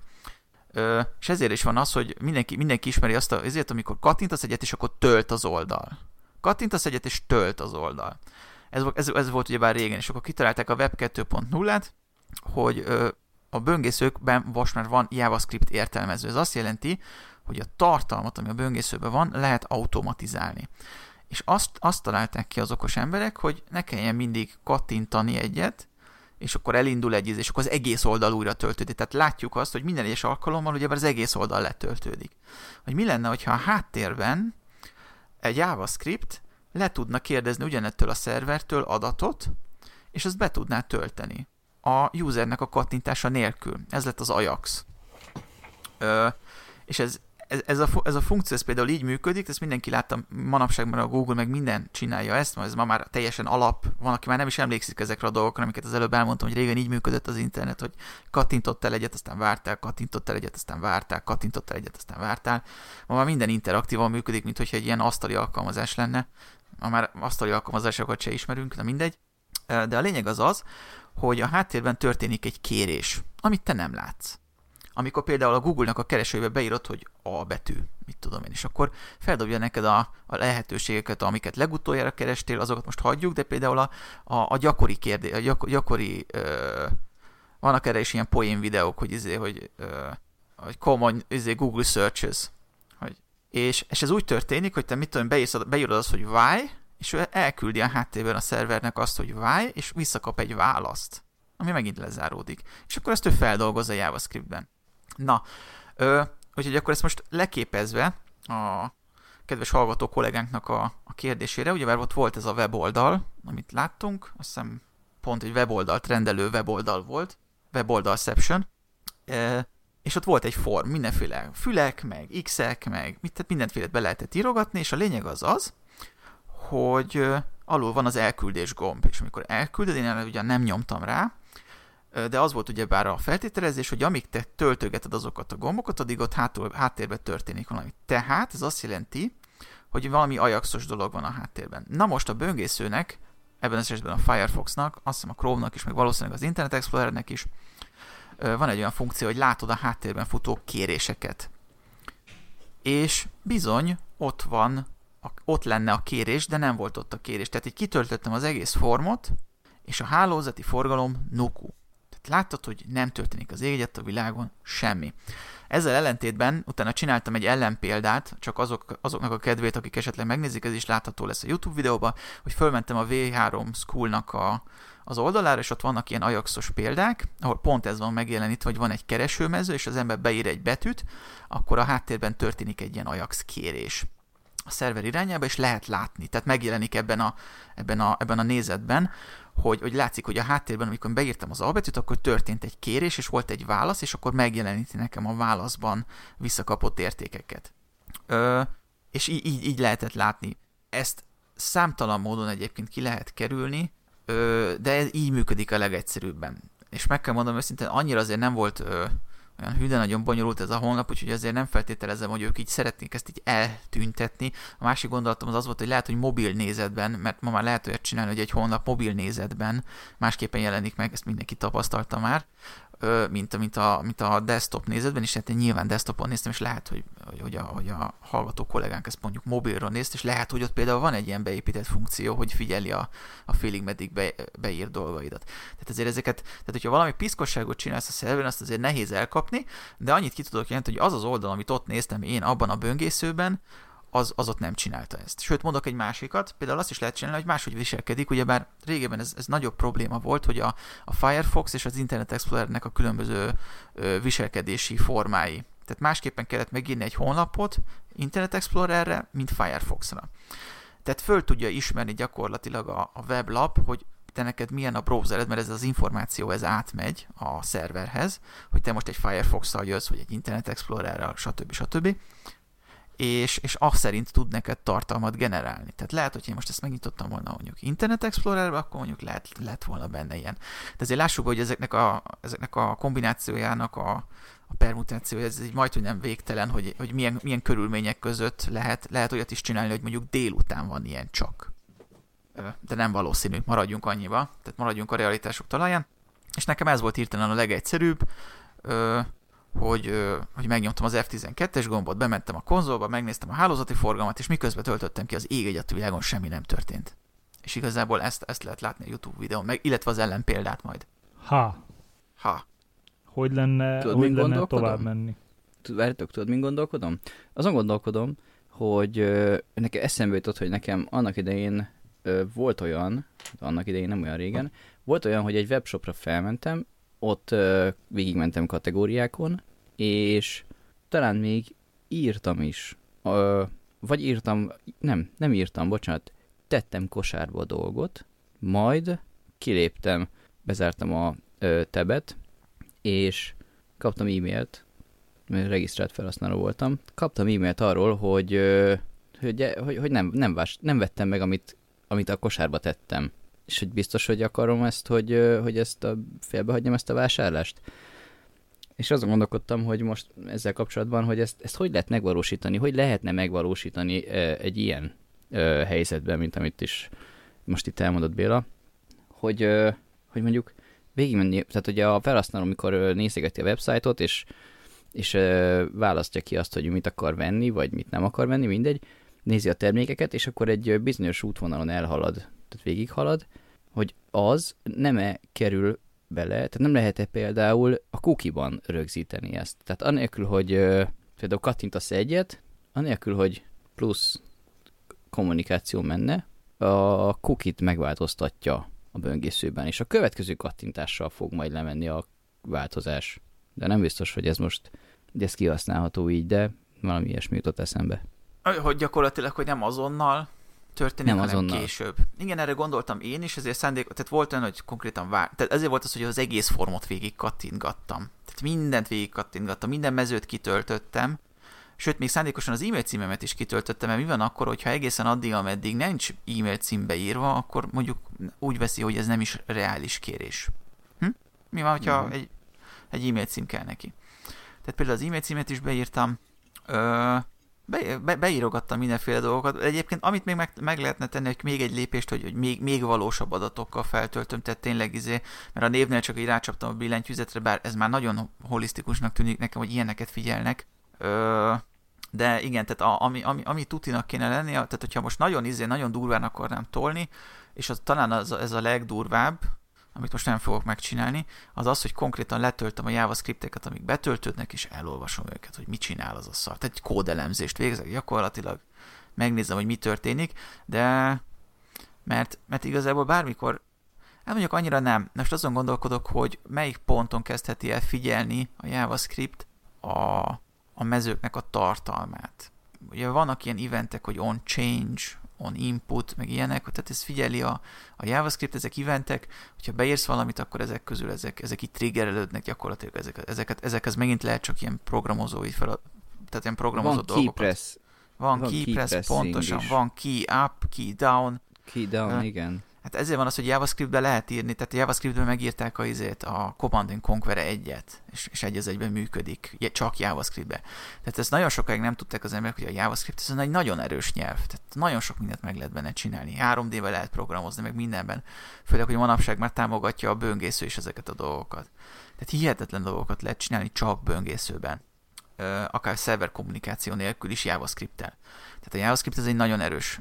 [SPEAKER 3] Ö, és ezért is van az, hogy mindenki, mindenki ismeri azt, a, ezért amikor kattintasz egyet, és akkor tölt az oldal. Kattintasz egyet, és tölt az oldal. Ez, ez, ez volt ugyebár régen, és akkor kitalálták a Web kettő pont nullát, hogy ö, a böngészőkben most már van JavaScript értelmező. Ez azt jelenti, hogy a tartalmat, ami a böngészőben van, lehet automatizálni. És azt, azt találták ki az okos emberek, hogy ne kelljen mindig kattintani egyet, és akkor elindul egy íz, és akkor az egész oldal újra töltődik. Tehát látjuk azt, hogy minden egyes alkalommal ugye az egész oldal letöltődik. Hogy mi lenne, hogyha a háttérben egy JavaScript le tudna kérdezni ugyanettől a szervertől adatot, és ezt be tudná tölteni a usernek a kattintása nélkül. Ez lett az Ajax. Ö, és ez Ez, ez, a, ez a funkció ez például így működik, ezt mindenki látta manapság, mert a Google meg minden csinálja ezt, ez ma már teljesen alap, van, aki már nem is emlékszik ezekre a dolgokra, amiket az előbb elmondtam, hogy régen így működött az internet, hogy kattintottál egyet, aztán vártál, kattintottál egyet, aztán vártál, kattintottál egyet, aztán vártál. Ma már minden interaktívan működik, mint hogyha egy ilyen asztali alkalmazás lenne. Ma már asztali alkalmazásokat se ismerünk, de mindegy. De a lényeg az az, hogy a háttérben történik egy kérés, amit te nem látsz. Amikor például a Google-nak a keresőjébe beírod, hogy A betű, mit tudom én, és akkor feldobja neked a, a lehetőségeket, amiket legutoljára kerestél, azokat most hagyjuk, de például a, a, a gyakori kérdés, a gyak, gyakori, ö, vannak erre is ilyen poén videók, hogy, izé, hogy, ö, hogy common izé, Google searches, hogy, és, és ez úgy történik, hogy te mit tudom, beírod, beírod azt, hogy why, és ő elküldi a háttérben a szervernek azt, hogy why, és visszakap egy választ, ami megint lezáródik. És akkor ezt ő feldolgozza a JavaScriptben. Na, ö, úgyhogy akkor ezt most leképezve a kedves hallgató kollégánknak a, a kérdésére, ugyebár ott volt ez a weboldal, amit láttunk, azt hiszem pont egy weboldalt rendelő weboldal volt, weboldalception, e, és ott volt egy form, mindenféle fülek, meg x-ek, meg mit, tehát mindenféle be lehetett írogatni, és a lényeg az az, hogy ö, alul van az elküldés gomb, és amikor elküldöd, én erre ugyan nem nyomtam rá, de az volt ugyebár a feltételezés, hogy amíg te töltögeted azokat a gombokat, addig ott hátul, háttérben történik valami. Tehát ez azt jelenti, hogy valami ajaxos dolog van a háttérben. Na most a böngészőnek, ebben az esetben a Firefoxnak, azt hiszem a Chrome-nak is, meg valószínűleg az Internet Explorer-nek is van egy olyan funkció, hogy látod a háttérben futó kéréseket. És bizony ott van, ott lenne a kérés, de nem volt ott a kérés. Tehát így kitöltöttem az egész formot, és a hálózati forgalom nuku. láttad, hogy nem történik az ég egyet a világon, semmi. Ezzel ellentétben utána csináltam egy ellenpéldát, csak azok, azoknak a kedvét, akik esetleg megnézik, ez is látható lesz a YouTube videóban, hogy fölmentem a vé három Schoolnak a, az oldalára, és ott vannak ilyen Ajaxos példák, ahol pont ez van megjelenítve, hogy van egy keresőmező, és az ember beír egy betűt, akkor a háttérben történik egy ilyen Ajax kérés a szerver irányába, és lehet látni. Tehát megjelenik ebben a, ebben a, ebben a nézetben, hogy, hogy látszik, hogy a háttérben, amikor beírtam az albetűt, akkor történt egy kérés, és volt egy válasz, és akkor megjeleníti nekem a válaszban visszakapott értékeket. Ö, és így, így, így lehetett látni. Ezt számtalan módon egyébként ki lehet kerülni, ö, de ez így működik a legegyszerűbben. És meg kell mondanom őszintén, annyira azért nem volt ö, olyan hű, de nagyon bonyolult ez a honlap, úgyhogy azért nem feltételezem, hogy ők így szeretnék ezt így eltüntetni. A másik gondolatom az az volt, hogy lehet, hogy mobil nézetben, mert ma már lehet olyat csinálni, hogy egy honlap mobil nézetben másképpen jelenik meg, ezt mindenki tapasztalta már, mint, mint, a, mint a desktop nézetben, és hát én nyilván desktopon néztem, és lehet, hogy, hogy, a, hogy a hallgató kollégánk ezt mondjuk mobilról nézt, és lehet, hogy ott például van egy ilyen beépített funkció, hogy figyeli a, a félig meddig be, beírt dolgaidat. Tehát ezért ezeket, tehát hogyha valami piszkosságot csinálsz a szerveren, azt azért nehéz elkapni, de annyit ki tudok jelenteni, hogy az az oldal, amit ott néztem én abban a böngészőben, az, az ott nem csinálta ezt. Sőt, mondok egy másikat, például azt is lehet csinálni, hogy máshogy viselkedik, ugyebár régebben ez, ez nagyobb probléma volt, hogy a, a Firefox és az Internet Explorernek a különböző ö, viselkedési formái. Tehát másképpen kellett megírni egy honlapot Internet Explorerre, mint Firefoxra. Tehát föl tudja ismerni gyakorlatilag a, a weblap, hogy te neked milyen a browsered, mert ez az információ ez átmegy a szerverhez, hogy te most egy Firefox-szal jössz, vagy egy Internet Explorerrel, stb. stb. És, és azt szerint tud neked tartalmat generálni. Tehát lehet, hogy én most ezt megnyitottam volna mondjuk Internet Explorerbe, akkor mondjuk lehet, lett volna benne ilyen. De azért lássuk, hogy ezeknek a, ezeknek a kombinációjának a, a permutációja, ez így majd, hogy nem végtelen, hogy, hogy milyen, milyen körülmények között lehet, lehet olyat is csinálni, hogy mondjuk délután van ilyen csak. De nem valószínű, maradjunk annyiba, tehát maradjunk a realitások talaján. És nekem ez volt hirtelen a legegyszerűbb, hogy, hogy megnyomtam az ef tizenkettes gombot, bementem a konzolba, megnéztem a hálózati forgalmat, és miközben töltöttem ki az ég egyet a világon, semmi nem történt. És igazából ezt, ezt lehet látni a YouTube videón, meg, illetve az ellenpéldát majd.
[SPEAKER 1] Ha.
[SPEAKER 3] Ha.
[SPEAKER 1] Hogy lenne,
[SPEAKER 2] tudod,
[SPEAKER 1] hogy lenne tovább menni?
[SPEAKER 2] Várjátok, tudod, min gondolkodom? Azon gondolkodom, hogy ö, nekem eszembe jutott, hogy nekem annak idején ö, volt olyan, annak idején nem olyan régen, volt olyan, hogy egy webshopra felmentem, ott ö, végigmentem kategóriákon, és talán még írtam is, ö, vagy írtam, nem, nem írtam, bocsánat, tettem kosárba a dolgot, majd kiléptem, bezártam a ö, tabet, és kaptam e-mailt, mert regisztrált felhasználó voltam, kaptam e-mailt arról, hogy, ö, hogy, hogy, hogy nem, nem, vás, nem vettem meg, amit, amit a kosárba tettem. És hogy biztos, hogy akarom ezt, hogy, hogy ezt a, félbehagyjam ezt a vásárlást. És azon gondolkodtam, hogy most ezzel kapcsolatban, hogy ezt, ezt hogy lehet megvalósítani, hogy lehetne megvalósítani egy ilyen helyzetben, mint amit is most itt elmondott Béla, hogy, hogy mondjuk végigmenni, tehát ugye a felhasználó, amikor nézegeti a websájtot, és, és választja ki azt, hogy mit akar venni, vagy mit nem akar venni, mindegy, nézi a termékeket, és akkor egy bizonyos útvonalon elhalad, tehát végighalad, hogy az nem-e kerül bele, tehát nem lehet-e például a cookie-ban rögzíteni ezt. Tehát anélkül, hogy például kattintasz egyet, anélkül, hogy plusz kommunikáció menne, a cookie-t megváltoztatja a böngészőben, és a következő kattintással fog majd lemenni a változás. De nem biztos, hogy ez most, ez kihasználható így, de valami ilyesmi jutott eszembe.
[SPEAKER 3] Hogy gyakorlatilag, hogy nem azonnal történik,
[SPEAKER 2] nem
[SPEAKER 3] hanem
[SPEAKER 2] azonnal.
[SPEAKER 3] Később. Igen, erre gondoltam én is, ezért szándék, tehát volt olyan, hogy konkrétan vár, tehát ezért volt az, hogy az egész formot végig kattintgattam. Tehát mindent végig kattintgattam, minden mezőt kitöltöttem, sőt, még szándékosan az e-mail címemet is kitöltöttem, mert mi van akkor, hogyha egészen addig, ameddig nincs e-mail cím beírva, akkor mondjuk úgy veszi, hogy ez nem is reális kérés. Hm? Mi van, hogyha uh-huh. egy, egy e-mail cím kell neki? Tehát például az e-mail címet is beírtam, ö, Be, be, beírogattam mindenféle dolgokat. Egyébként amit még meg, meg lehetne tenni, hogy még egy lépést, hogy, hogy még, még valósabb adatokkal feltöltöm, tehát tényleg izé, mert a névnél csak így rácsaptam a billentyűzetre, bár ez már nagyon holisztikusnak tűnik nekem, hogy ilyeneket figyelnek. Ö, de igen, tehát a, ami, ami, ami tutinak kéne lenni, tehát hogyha most nagyon izé, nagyon durván akarnám tolni, és az, talán az, ez a legdurvább, amit most nem fogok megcsinálni, az az, hogy konkrétan letöltöm a JavaScripteket, amik betöltődnek, és elolvasom őket, hogy mit csinál az a szar. Tehát egy kódelemzést végzek gyakorlatilag, megnézem, hogy mi történik, de mert, mert igazából bármikor, hát mondjuk annyira nem. Most azon gondolkodok, hogy melyik ponton kezdheti el figyelni a JavaScript a, a mezőknek a tartalmát. Ugye vannak ilyen eventek, hogy on change, on input, meg ilyenek, tehát ez figyeli a, a JavaScript, ezek eventek, hogyha beírsz valamit, akkor ezek közül ezek, ezek itt triggerelődnek gyakorlatilag, ezek, ezeket, ezekhez megint lehet csak ilyen programozói fel, tehát ilyen programozott
[SPEAKER 2] van
[SPEAKER 3] dolgokat.
[SPEAKER 2] Keypress.
[SPEAKER 3] Van,
[SPEAKER 2] van
[SPEAKER 3] keypress,
[SPEAKER 2] key
[SPEAKER 3] pontosan,
[SPEAKER 2] is.
[SPEAKER 3] van key up, key down.
[SPEAKER 2] Key down, uh, igen.
[SPEAKER 3] Hát ezért van az, hogy JavaScriptbe lehet írni, tehát a JavaScriptben megírták a, izét, a Command and Conquer egyet, és, és egy az egyben működik, csak JavaScriptbe. Tehát ezt nagyon sokáig nem tudták az emberek, hogy a JavaScript ez egy nagyon erős nyelv, tehát nagyon sok mindent meg lehet benne csinálni. három dé-vel lehet programozni, meg mindenben. Főleg, hogy manapság már támogatja a böngésző is ezeket a dolgokat. Tehát hihetetlen dolgokat lehet csinálni csak böngészőben. Akár szerver kommunikáció nélkül is JavaScript-tel. Tehát a JavaScript ez egy nagyon erős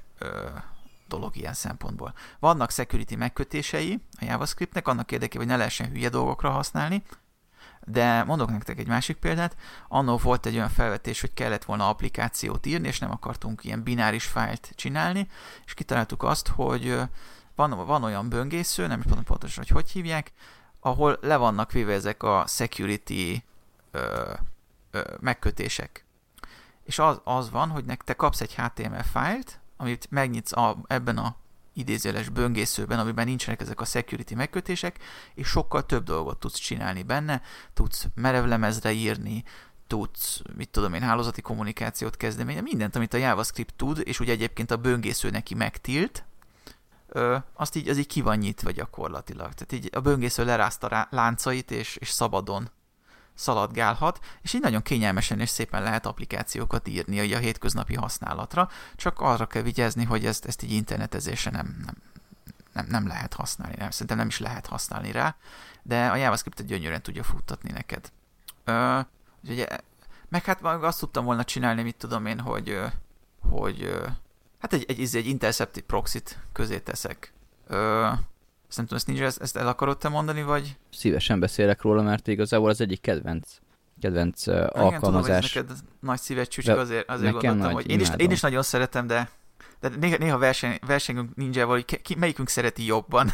[SPEAKER 3] dolog ilyen szempontból. Vannak security megkötései a JavaScriptnek, annak érdekében, hogy ne lehessen hülye dolgokra használni, de mondok nektek egy másik példát. Annó volt egy olyan felvetés, hogy kellett volna applikációt írni, és nem akartunk ilyen bináris fájlt csinálni, és kitaláltuk azt, hogy van, van olyan böngésző, nem is tudom pontosan, hogy hogy hívják, ahol le vannak véve ezek a security ö, ö, megkötések. És az, az van, hogy te kapsz egy há té em el fájlt, amit megnyitsz a, ebben a idézőjeles böngészőben, amiben nincsenek ezek a security megkötések, és sokkal több dolgot tudsz csinálni benne, tudsz merevlemezre írni, tudsz, mit tudom én, hálózati kommunikációt kezdeni, mindent, amit a JavaScript tud, és ugye egyébként a böngésző neki megtilt, ö, azt így, az így ki van nyitva gyakorlatilag. Tehát így a böngésző lerázta rá láncait, és, és szabadon szaladgálhat, és így nagyon kényelmesen és szépen lehet applikációkat írni a hétköznapi használatra, csak arra kell vigyázni, hogy ezt, ezt így internetezésre nem, nem, nem, nem lehet használni, nem, szerintem nem is lehet használni rá, de a JavaScript-et gyönyörűen tudja futtatni neked. Ö, ugye, meg hát azt tudtam volna csinálni, mit tudom én, hogy, hogy hát egy, egy, egy intercepted proxy-t közé teszek. Ö, Ezt nem tudom, ezt, nincs, ezt, ezt el akarod te mondani, vagy?
[SPEAKER 2] Szívesen beszélek róla, mert igazából az egyik kedvenc, kedvenc uh, alkalmazás.
[SPEAKER 3] Igen, tudom, hogy ez neked nagy szíved csücsök, azért, azért gondoltam,
[SPEAKER 2] nagy,
[SPEAKER 3] hogy én is, én is nagyon szeretem, de, de néha, néha verseny, versenyünk ninjával, hogy ki, melyikünk szereti jobban.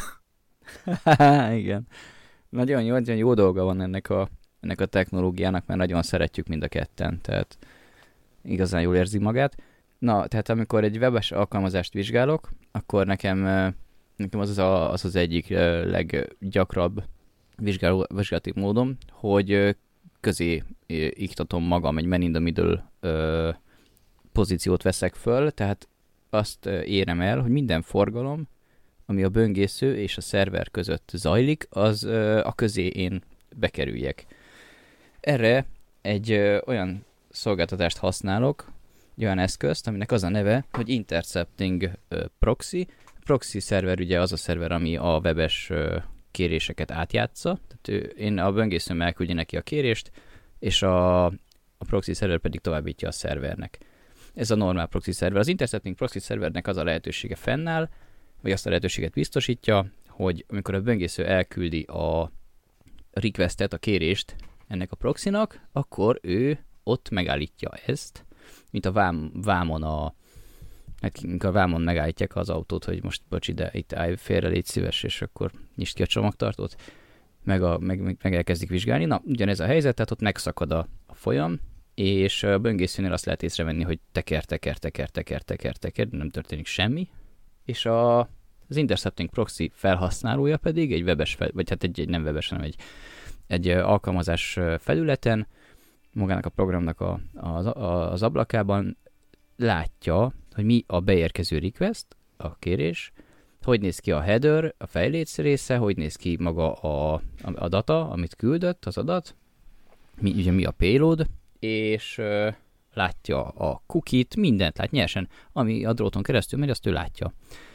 [SPEAKER 2] Igen. Nagyon jó, nagyon jó dolga van ennek a, ennek a technológiának, mert nagyon szeretjük mind a ketten, tehát igazán jól érzi magát. Na, tehát amikor egy webes alkalmazást vizsgálok, akkor nekem Nekem az az, a, az az egyik leggyakrabb vizsgáló, vizsgálati módom, hogy közé iktatom magam, egy man in the middle ö, pozíciót veszek föl, tehát azt érem el, hogy minden forgalom, ami a böngésző és a szerver között zajlik, az ö, a közé én bekerüljek. Erre egy ö, olyan szolgáltatást használok, egy olyan eszközt, aminek az a neve, hogy Intercepting Proxy. Proxy szerver ugye az a szerver, ami a webes kéréseket átjátsza. Tehát ő, én a böngészőm elküldi neki a kérést, és a, a proxy szerver pedig továbbítja a szervernek. Ez a normál proxy szerver. Az Intercepting Proxy szervernek az a lehetősége fennáll, vagy azt a lehetőséget biztosítja, hogy amikor a böngésző elküldi a requestet, a kérést ennek a proxynak, akkor ő ott megállítja ezt, mint a vám, vámon a hát a vámon megállítják az autót, hogy most bocs, ide, itt állj félre, légy szíves, és akkor nyisd ki a csomagtartót, meg, a, meg, meg, meg elkezdik vizsgálni. Na, ugyanez a helyzet, tehát ott megszakad a, a folyam, és a böngészőnél azt lehet észrevenni, hogy teker, teker, teker, teker, teker, teker, de nem történik semmi, és a, az Intercepting Proxy felhasználója pedig egy webes, fel, vagy hát egy, egy nem webes, hanem egy, egy alkalmazás felületen, magának a programnak a, a, az ablakában látja, hogy mi a beérkező request, a kérés, hogy néz ki a header, a fejléc része, hogy néz ki maga a, a data, amit küldött, az adat, mi, ugye mi a payload, és uh, látja a cookie-t, mindent lát nyersen, ami a dróton keresztül megy, azt ő látja.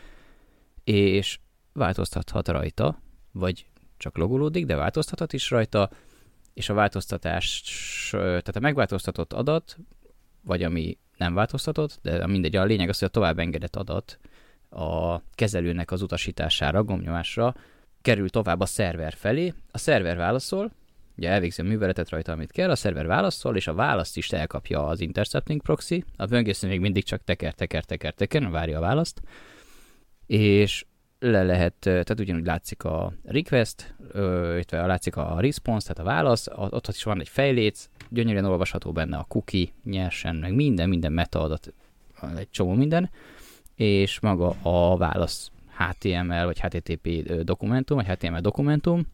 [SPEAKER 2] És változtathat rajta, vagy csak logolódik, de változtathat is rajta, és a változtatás, tehát a megváltoztatott adat, vagy ami nem változtatott, de mindegy, a lényeg az, hogy a tovább engedett adat a kezelőnek az utasítására, gombnyomásra kerül tovább a szerver felé, a szerver válaszol, ugye elvégzi a műveletet rajta, amit kell, a szerver válaszol, és a választ is elkapja az intercepting proxy, a böngésző még mindig csak teker, teker, teker, teker, várja a választ, és le lehet, tehát ugyanúgy látszik a request, illetve látszik a response, tehát a válasz, ott is van egy fejléc, gyönyörűen olvasható benne a cookie, nyersen, meg minden, minden metaadat, egy csomó minden, és maga a válasz há té em el vagy há té té pé dokumentum, vagy há té em el dokumentum,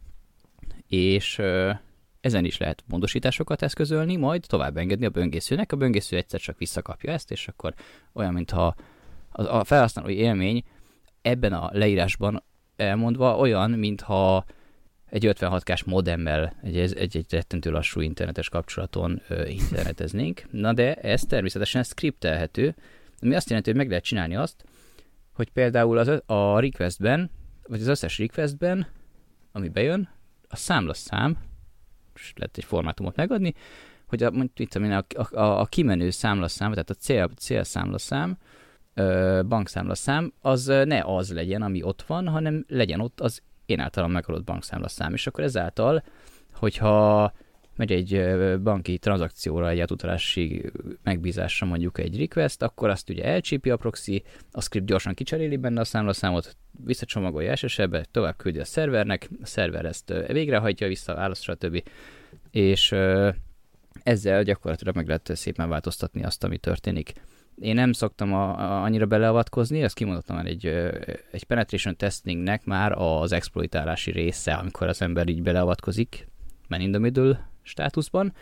[SPEAKER 2] és ezen is lehet módosításokat eszközölni, majd tovább engedni a böngészőnek, a böngésző egyszer csak visszakapja ezt, és akkor olyan, mintha a felhasználói élmény ebben a leírásban elmondva olyan, mintha egy ötvenhat kás modemmel egy, egy, egy rettentő lassú internetes kapcsolaton ö, interneteznénk. Na de ez természetesen scriptelhető, ami azt jelenti, hogy meg lehet csinálni azt, hogy például az, a requestben, vagy az összes requestben, ami bejön, a számlaszám, és lehet egy formátumot megadni, hogy a, itt, a, a, a, a kimenő számlaszám, tehát a cél, célszámlaszám, bankszámlaszám, az ne az legyen, ami ott van, hanem legyen ott az én általam megadott bankszámlaszám. És akkor ezáltal, hogyha megy egy banki tranzakcióra, egy átutalási megbízásra mondjuk egy request, akkor azt ugye elcsípi a proxy, a script gyorsan kicseréli benne a számlaszámot, visszacsomagolja es es e-be, tovább küldi a szervernek, a szerver ezt végrehajtja, vissza válaszra, stb. És ezzel gyakorlatilag meg lehet szépen változtatni azt, ami történik. Én nem szoktam a, a, annyira beleavatkozni, ezt kimondottam már egy, egy penetration testingnek már az exploitálási része, amikor az ember így beleavatkozik, man in the middle státuszban,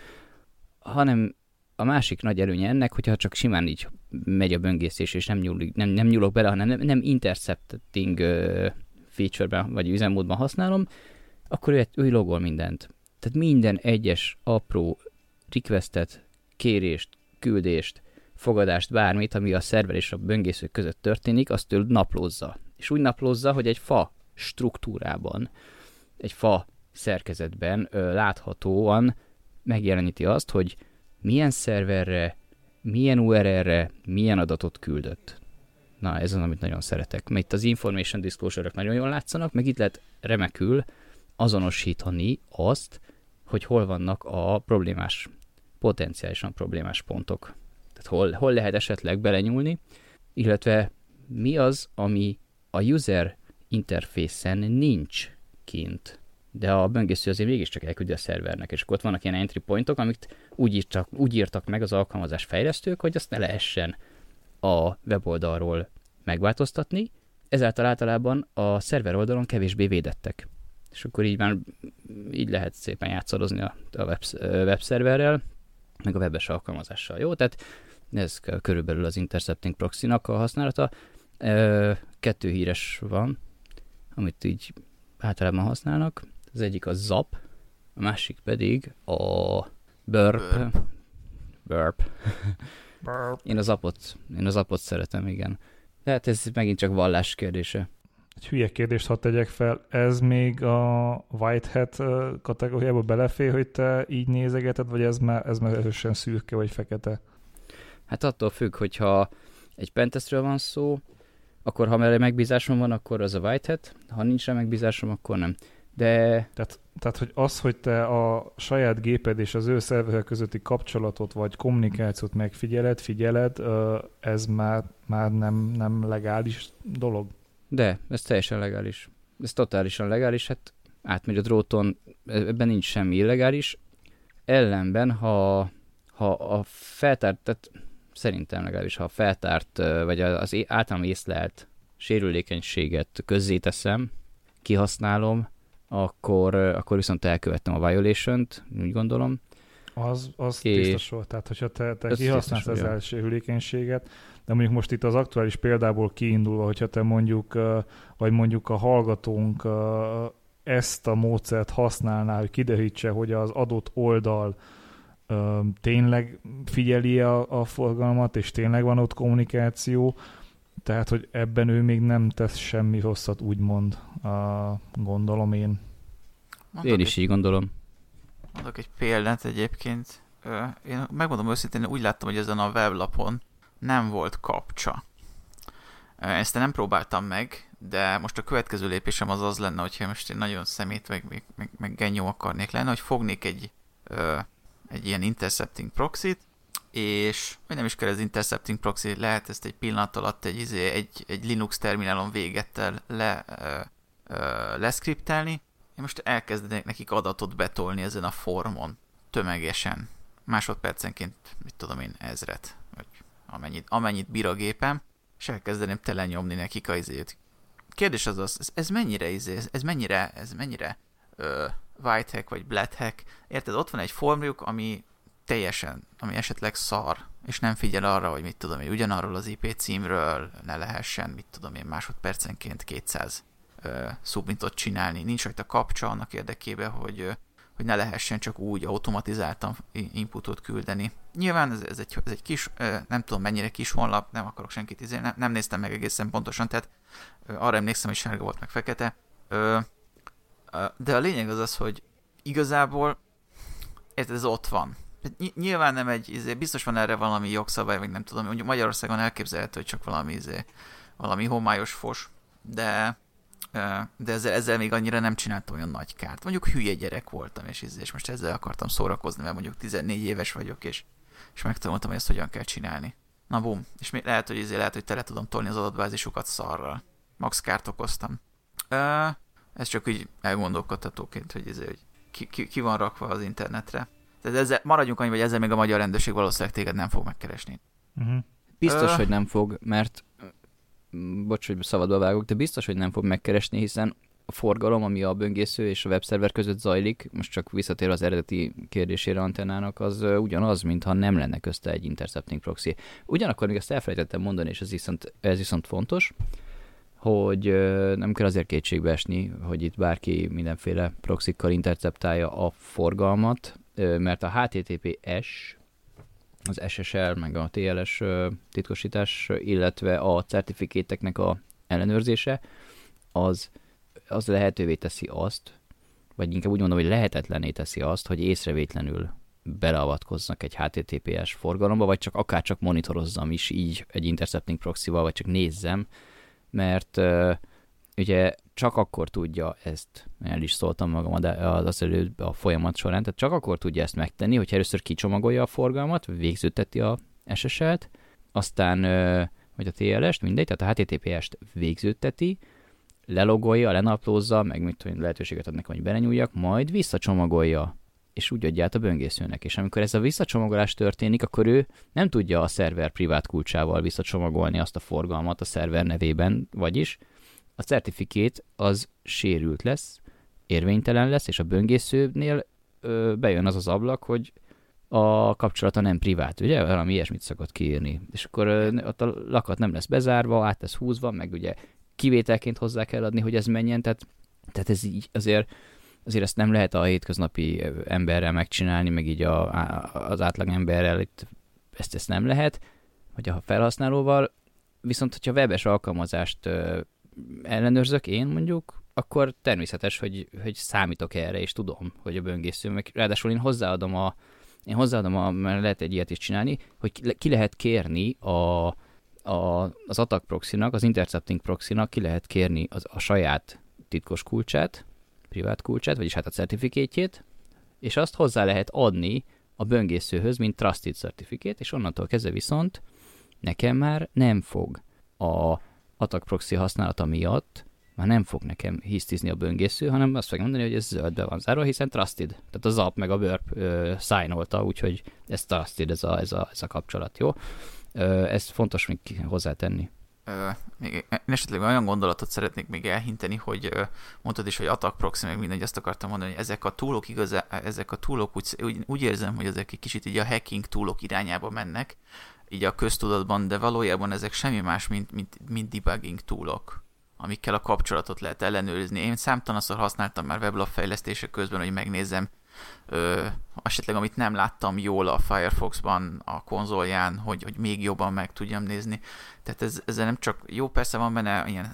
[SPEAKER 2] hanem a másik nagy előnye ennek, hogyha csak simán így megy a böngészés, és nem, nyúl, nem, nem nyúlok bele, hanem nem, nem intercepting feature-ben, vagy üzemmódban használom, akkor ő, ő logol mindent. Tehát minden egyes apró requestet, kérést, küldést, fogadást, bármit, ami a szerver és a böngésző között történik, azt ő naplózza. És úgy naplózza, hogy egy fa struktúrában, egy fa szerkezetben ö, láthatóan megjeleníti azt, hogy milyen szerverre, milyen u er el-re, milyen adatot küldött. Na, ez az, amit nagyon szeretek. Mert itt az information disclosure-ök nagyon jól látszanak, meg itt lehet remekül azonosítani azt, hogy hol vannak a problémás, potenciálisan problémás pontok. Tehát hol, hol lehet esetleg belenyúlni, illetve mi az, ami a user interfészen nincs kint, de a böngésző azért mégiscsak elküldi a szervernek, és akkor ott vannak ilyen entry pointok, amit úgy írtak, úgy írtak meg az alkalmazás fejlesztők, hogy azt ne lehessen a weboldalról megváltoztatni, ezáltal általában a szerver oldalon kevésbé védettek. És akkor így már így lehet szépen játszadozni a, a web, webszerverrel, meg a webes alkalmazással. Jó, tehát ez körülbelül az intercepting proxy-nak a használata. Kettő híres van, amit így általában használnak. Az egyik a zap, a másik pedig a burp. Burp. burp. Én az zapot, én az zapot szeretem, igen. Tehát ez megint csak vallás kérdése.
[SPEAKER 1] Egy hülye kérdést hadd tegyek fel, ez még a White Hat kategóriába belefér, hogy te így nézegeted, vagy ez már, ez már erősen szürke vagy fekete?
[SPEAKER 2] Hát attól függ, hogyha egy pentestről van szó, akkor ha már megbízásom van, akkor az a White Hat, ha nincs rá megbízásom, akkor nem. De...
[SPEAKER 1] Tehát, tehát, hogy az, hogy te a saját géped és az ő szerverek közötti kapcsolatot vagy kommunikációt megfigyeled, figyeled, ez már, már nem, nem legális dolog?
[SPEAKER 2] De, ez teljesen legális. Ez totálisan legális, hát átmegy a dróton, ebben nincs semmi illegális. Ellenben, ha, ha a feltárt, tehát szerintem legalábbis, ha a feltárt, vagy az általam észlelt sérülékenységet közzéteszem, kihasználom, akkor, akkor viszont elkövettem a violation-t, úgy gondolom.
[SPEAKER 1] Az, az tisztas volt, tehát hogyha te, te kihasználsz ezzel sérülékenységet, de mondjuk most itt az aktuális példából kiindulva, hogyha te mondjuk, vagy mondjuk a hallgatónk ezt a módszert használná, hogy kiderítse, hogy az adott oldal tényleg figyeli a, a forgalmat, és tényleg van ott kommunikáció, tehát, hogy ebben ő még nem tesz semmi rosszat, úgymond, gondolom én.
[SPEAKER 2] Mondok én is egy, így gondolom.
[SPEAKER 3] Mondok egy példát egyébként. Én megmondom őszintén, úgy láttam, hogy ezen a weblapon nem volt kapcsa. Ezt nem próbáltam meg, de most a következő lépésem az az lenne, hogyha most én nagyon szemét, meg, meg, meg, meg genyó akarnék lenni, hogy fognék egy, ö, egy ilyen intercepting proxy-t, és vagy nem is kell az intercepting proxy, lehet ezt egy pillanat alatt egy, izé, egy, egy Linux terminálon végettel le, ö, ö, leszkriptelni. Én most elkezdenek nekik adatot betolni ezen a formon, tömegesen, másodpercenként, mit tudom én, ezret, vagy amennyit, amennyit bír a gépem, és elkezdeném telenyomni nekik a izét. Kérdés az az, ez, ez mennyire izé, ez, ez mennyire, ez mennyire ö, white hack vagy black hack, érted, ott van egy formjuk, ami teljesen, ami esetleg szar, és nem figyel arra, hogy mit tudom én, ugyanarról az I P címről ne lehessen, mit tudom én, másodpercenként kétszáz ö, submitot csinálni. Nincs rajta kapcsa annak érdekében, hogy, ö, hogy ne lehessen csak úgy automatizáltan inputot küldeni. Nyilván ez, ez, egy, ez egy kis, ö, nem tudom mennyire kis honlap, nem akarok senkit izélni, nem, nem néztem meg egészen pontosan, tehát ö, arra emlékszem, hogy sárga volt meg fekete. Ö, ö, de a lényeg az az, hogy igazából érted, ez ott van. Nyilván nem egy, izé, biztos van erre valami jogszabály, vagy nem tudom, mondjuk Magyarországon elképzelhető, hogy csak valami, izé, valami homályos fos, de, de ezzel, ezzel még annyira nem csináltam olyan nagy kárt. Mondjuk hülye gyerek voltam, és, izé, és most ezzel akartam szórakozni, mert mondjuk tizennégy éves vagyok, és, és megtanultam, hogy ezt hogyan kell csinálni. Na bum, és még lehet, hogy, izé, lehet, hogy tele tudom tolni az adatbázisukat szarral. Max kárt okoztam. Ez csak így elgondolkodtatóként, hogy, izé, hogy ki, ki, ki van rakva az internetre. Tehát ezzel, maradjunk annyi, hogy ezzel még a magyar rendőrség valószínűleg téged nem fog megkeresni.
[SPEAKER 2] Uh-huh. Biztos, uh. hogy nem fog, mert bocs, hogy szabadba vágok, de biztos, hogy nem fog megkeresni, hiszen a forgalom, ami a böngésző és a webszerver között zajlik, most csak visszatér az eredeti kérdésére Antennának, az ugyanaz, mintha nem lenne közte egy intercepting proxy. Ugyanakkor még ezt elfelejtettem mondani, és ez viszont, ez viszont fontos, hogy nem kell azért kétségbe esni, hogy itt bárki mindenféle proxikkal interceptálja a forgalmat, mert a há té té pé es, az es es el, meg a té el es titkosítás, illetve a certifikéteknek a ellenőrzése, az, az lehetővé teszi azt, vagy inkább úgy mondom, hogy lehetetlenné teszi azt, hogy észrevétlenül beleavatkoznak egy há té té pé es forgalomba, vagy csak akár csak monitorozzam is így egy intercepting proxy-val, vagy csak nézzem, mert uh, ugye csak akkor tudja ezt, el is szóltam magam az előbb a folyamat során, tehát csak akkor tudja ezt megtenni, hogyha először kicsomagolja a forgalmat, végződteti a es es el-t, aztán, uh, vagy a té el est, mindegy, tehát a há té té pé est végződteti, lelogolja, lenaplózza, meg mit tudom, lehetőséget ad nekem, hogy belenyúljak, majd visszacsomagolja, és úgy adja át a böngészőnek. És amikor ez a visszacsomagolás történik, akkor ő nem tudja a szerver privát kulcsával visszacsomagolni azt a forgalmat a szerver nevében, vagyis a certifikét az sérült lesz, érvénytelen lesz, és a böngészőnél ö, bejön az az ablak, hogy a kapcsolata nem privát, ugye? Valami ilyesmit szokott kiírni. És akkor ö, ott a lakat nem lesz bezárva, át lesz húzva, meg ugye kivételként hozzá kell adni, hogy ez menjen, tehát, tehát ez így azért, azért ezt nem lehet a hétköznapi emberrel megcsinálni, meg így a, az átlag emberrel itt ezt, ezt nem lehet, vagy a felhasználóval, viszont hogyha webes alkalmazást ö, ellenőrzök én mondjuk, akkor természetes, hogy, hogy számítok erre, és tudom, hogy a böngésző, meg ráadásul én hozzáadom a, én hozzáadom a, mert lehet egy ilyet is csinálni, hogy ki lehet kérni a, a, az attack proxy-nak, az intercepting proxy-nak ki lehet kérni az, a saját titkos kulcsát, privát kulcsát, vagyis hát a certifikétjét, és azt hozzá lehet adni a böngészőhöz, mint trusted certificate, és onnantól kezdve viszont nekem már nem fog a attack proxy használata miatt, már nem fog nekem hisztizni a böngésző, hanem azt fogja mondani, hogy ez zöldbe van zárva, hiszen trusted. Tehát az app meg a burp ö, signolta, úgyhogy ez trusted, ez a, ez a, ez a kapcsolat, jó? Ö, ez fontos még hozzátenni.
[SPEAKER 3] Ö, még én esetleg olyan gondolatot szeretnék még elhinteni, hogy ö, mondtad is, hogy attack proxy, meg mindegy, azt akartam mondani, hogy ezek a túlok igazán, ezek a túlok úgy, úgy, úgy érzem, hogy ezek egy kicsit így a hacking túlok irányába mennek, így a köztudatban, de valójában ezek semmi más, mint, mint, mint debugging túlok, amikkel a kapcsolatot lehet ellenőrizni. Én számtalanszor használtam már weblap fejlesztése közben, hogy megnézzem ö, esetleg, amit nem láttam jól a Firefoxban, a konzolján, hogy, hogy még jobban meg tudjam nézni. Tehát ez, ez nem csak jó, persze van benne ilyen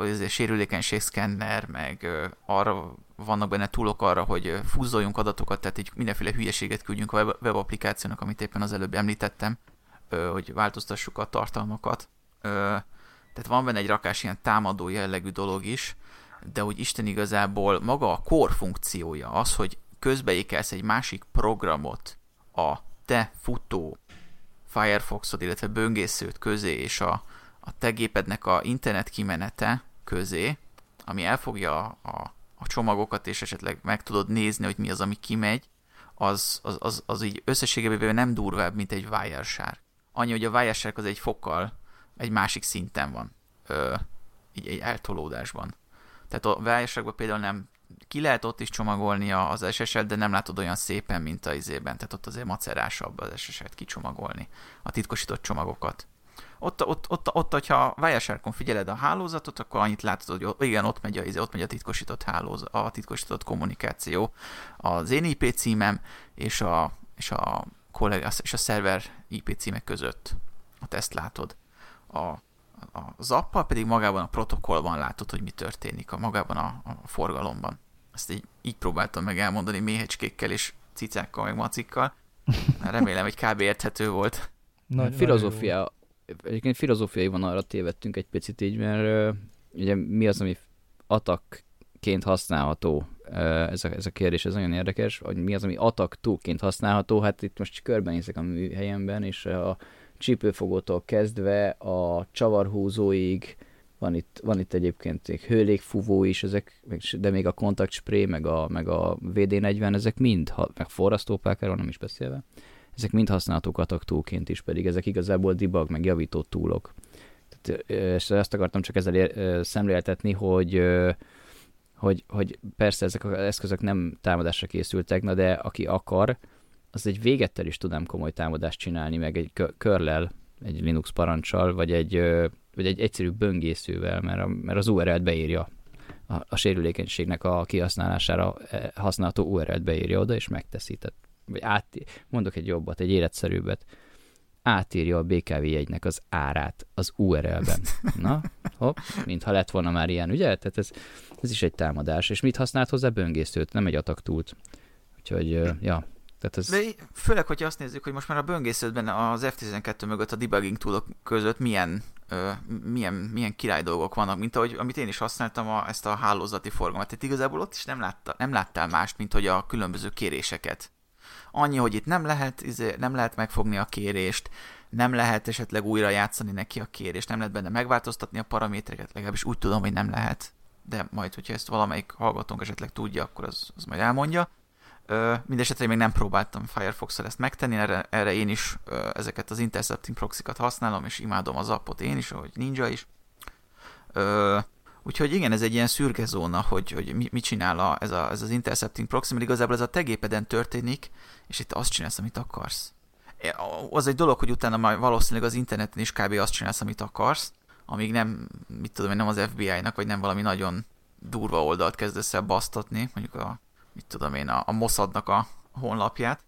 [SPEAKER 3] sérülékenységszkenner, meg ö, arra vannak benne túlok arra, hogy ö, fúzoljunk adatokat, tehát így mindenféle hülyeséget küldjünk a web, web applikációnak, amit éppen az előbb említettem, ö, hogy változtassuk a tartalmakat. Ö, Tehát van benne egy rakás ilyen támadó jellegű dolog is, de hogy Isten igazából maga a core funkciója az, hogy közbeékelsz egy másik programot a te futó Firefoxod, illetve böngésződ közé, és a, a te gépednek a internet kimenete közé, ami elfogja a, a, a csomagokat, és esetleg meg tudod nézni, hogy mi az, ami kimegy, az, az, az, az így összességében nem durvább, mint egy Wireshark. Annyi, hogy a Wireshark az egy fokkal egy másik szinten van, ö, így egy eltolódásban. Tehát a Wiresharkban például nem, ki lehet ott is csomagolni az es es el, de nem látod olyan szépen, mint a izében, tehát ott azért macerásabb az es es el-t kicsomagolni, a titkosított csomagokat. Ott, ott, ott, ott hogyha Wiresharkon figyeled a hálózatot, akkor annyit látod, hogy igen, ott megy a, ott megy a titkosított hálózat, a titkosított kommunikáció, az én i pé címem és a, és a, kollega, és a szerver i pé címek között. Ott ezt látod. A, a zappal pedig magában a protokollban látod, hogy mi történik, a magában a, a forgalomban. Ezt így, így próbáltam meg elmondani méhecskékkel és cicákkal, meg macikkal. Remélem, hogy kb. Érthető volt.
[SPEAKER 2] Nagy, filozófia, egyébként filozófiai van, arra tévedtünk egy picit így, mert uh, ugye mi az, ami attackként használható, uh, ez, a, ez a kérdés, ez nagyon érdekes, hogy mi az, ami attack toolként használható, hát itt most körbenézek a műhelyemben, és a csípőfogótól kezdve a csavarhúzóig, van itt, van itt egyébként egy hőlégfúvó is, ezek, de még a contact spray, meg a, meg a vé dé negyven, ezek mind, meg forrasztópákáról nem is beszélve, ezek mind használhatók attack toolként is, pedig ezek igazából debug, meg javító toolok. Tehát, és azt akartam csak ezzel ér, szemléltetni, hogy, hogy, hogy persze ezek az eszközök nem támadásra készültek, na de aki akar, az egy végettel is tudám komoly támadást csinálni, meg egy curl-el, egy Linux parancsal, vagy egy, vagy egy egyszerű böngészővel, mert, a, mert az u er el-t beírja. A, a sérülékenységnek a kihasználására használható u er el-t beírja oda, és megteszi. Tehát, vagy át, mondok egy jobbat, egy életszerűbbet. Átírja a bé ká vé jegynek az árát az u er el-ben. Na, hopp, mintha lett volna már ilyen, ugye? Tehát ez, ez is egy támadás. És mit használt hozzá? Böngészőt, nem egy attack tool-t. Úgyhogy, ja. Ez...
[SPEAKER 3] De főleg, hogyha azt nézzük, hogy most már a böngésződben az ef tizenkettő mögött a debugging toolok között milyen, ö, milyen, milyen király dolgok vannak, mint ahogy, amit én is használtam a, ezt a hálózati forgalmat. Tehát igazából ott is nem, látta, nem láttál mást, mint hogy a különböző kéréseket. Annyi, hogy itt nem lehet, nem lehet megfogni a kérést, nem lehet esetleg újra játszani neki a kérést, nem lehet benne megváltoztatni a paramétereket, legalábbis úgy tudom, hogy nem lehet, de majd, hogyha ezt valamelyik hallgatónk esetleg tudja, akkor az, az majd elmondja. Uh, Mindenesetre még nem próbáltam Firefox-szal ezt megtenni, erre, erre én is uh, ezeket az intercepting proxy-kat használom, és imádom az appot én is, ahogy Ninja is. Uh, úgyhogy igen, ez egy ilyen szürke zóna, hogy, hogy mi, mit csinál a, ez, a, ez az intercepting proxy, mert igazából ez a te gépeden történik, és itt azt csinálsz, amit akarsz. Az egy dolog, hogy utána majd valószínűleg az interneten is kb. Azt csinálsz, amit akarsz, amíg nem, mit tudom én, nem az ef bé i-nak, vagy nem valami nagyon durva oldalt kezdesz el basztatni, mondjuk a mit tudom én, a, a Mossadnak a honlapját.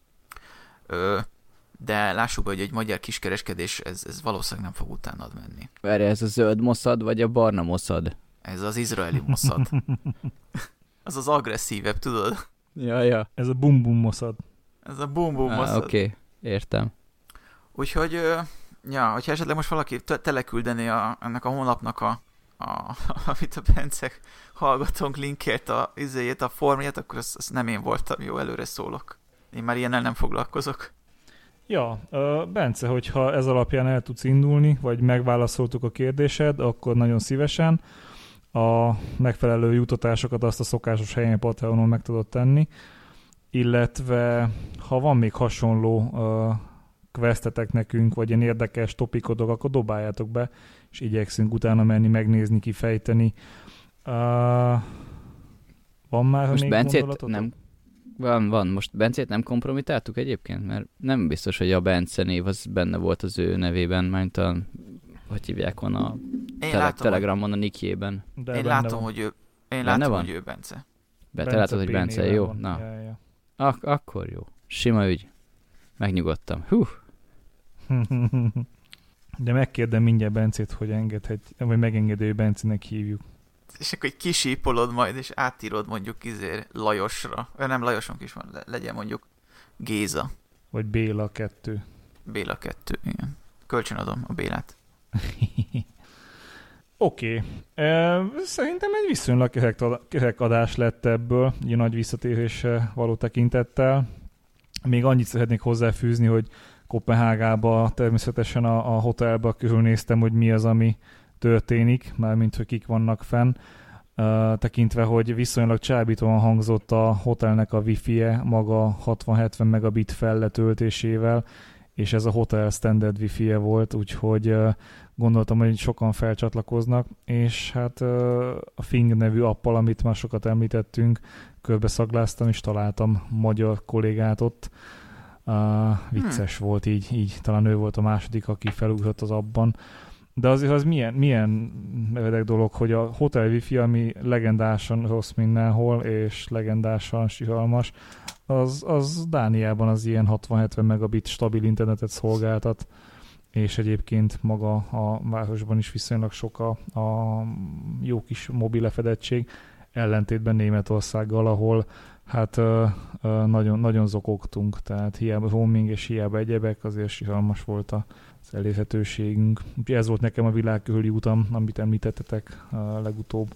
[SPEAKER 3] Ö, de lássuk be, hogy egy magyar kiskereskedés, ez, ez valószínűleg nem fog utánad menni.
[SPEAKER 2] Várj, ez a zöld Mossad, vagy a barna Mossad?
[SPEAKER 3] Ez az izraeli Mossad. Az az agresszívebb, tudod?
[SPEAKER 2] Ja, ja.
[SPEAKER 1] Ez a bum bum Mossad.
[SPEAKER 3] Ez a bum bum
[SPEAKER 2] ah,
[SPEAKER 3] Mossad.
[SPEAKER 2] Oké, okay. Értem.
[SPEAKER 3] Úgyhogy, ö, ja, hogyha esetleg most valaki teleküldené a, ennek a honlapnak a A, amit a Bence hallgatónk linkelt a izéjét, a formját, akkor az, az nem én voltam, jó, előre szólok. Én már ilyennel nem foglalkozok.
[SPEAKER 1] Ja, Bence, hogyha ez alapján el tudsz indulni, vagy megválaszoltuk a kérdésed, akkor nagyon szívesen a megfelelő jutatásokat azt a szokásos helyen Patreonon meg tudod tenni, illetve ha van még hasonló uh, questetek nekünk, vagy ilyen érdekes topikodok, akkor dobáljátok be, és igyekszünk utána menni, megnézni, kifejteni. Uh, van már
[SPEAKER 2] most
[SPEAKER 1] még
[SPEAKER 2] Bencét nem... Van, van. Most Bencét nem kompromitáltuk egyébként? Mert nem biztos, hogy a Bence név az benne volt az ő nevében, mint a, hogy hívják van a tele- látom, Telegramon a nickjében.
[SPEAKER 3] Én látom, hogy ő, én látom, hogy ő Bence.
[SPEAKER 2] Be, te látod, hogy Bence, jó? Van. Na. Ja, ja. Ak- akkor jó. Sima ügy. Megnyugodtam. Hú.
[SPEAKER 1] De megkérdem mindjárt Bencét, hogy engedhet, vagy megengedő, hogy Bencének hívjuk.
[SPEAKER 3] És akkor egy kisípolod majd, és átírod mondjuk izér Lajosra. Vagy nem, Lajoson is van, legyen mondjuk Géza.
[SPEAKER 1] Vagy Béla kettő.
[SPEAKER 3] Béla kettő, igen. Kölcsönadom a Bélát.
[SPEAKER 1] Oké. Okay. Szerintem egy viszonylag kerek adás lett ebből, így nagy visszatérésre való tekintettel. Még annyit szeretnék hozzáfűzni, hogy Koppenhágába természetesen a, a hotelba körülnéztem, hogy mi az, ami történik, mármint, hogy kik vannak fenn. Uh, tekintve, hogy viszonylag csábítóan hangzott a hotelnek a wifi-je maga hatvan-hetven megabit felletöltésével, és ez a hotel standard wifi-je volt, úgyhogy uh, gondoltam, hogy sokan felcsatlakoznak, és hát uh, a Fing nevű appal, amit már sokat említettünk, körbe szagláztam, és találtam magyar kollégát ott. Uh, vicces hmm. volt így, így, talán ő volt a második, aki felugrott az appban. De azért az milyen, milyen meredek dolog, hogy a hotel wifi, ami legendásan rossz mindenhol, és legendásan sihalmas, az, az Dániában az ilyen hatvan-hetven megabit stabil internetet szolgáltat, és egyébként maga a városban is viszonylag sok a, a jó kis mobil lefedettség, ellentétben Németországgal, ahol hát uh, uh, nagyon, nagyon zokogtunk, tehát hiába roaming és hiába egyebek, azért sihalmas volt a az elérhetőségünk. Úgyhogy ez volt nekem a világkörüli utam, amit említettetek uh, legutóbb.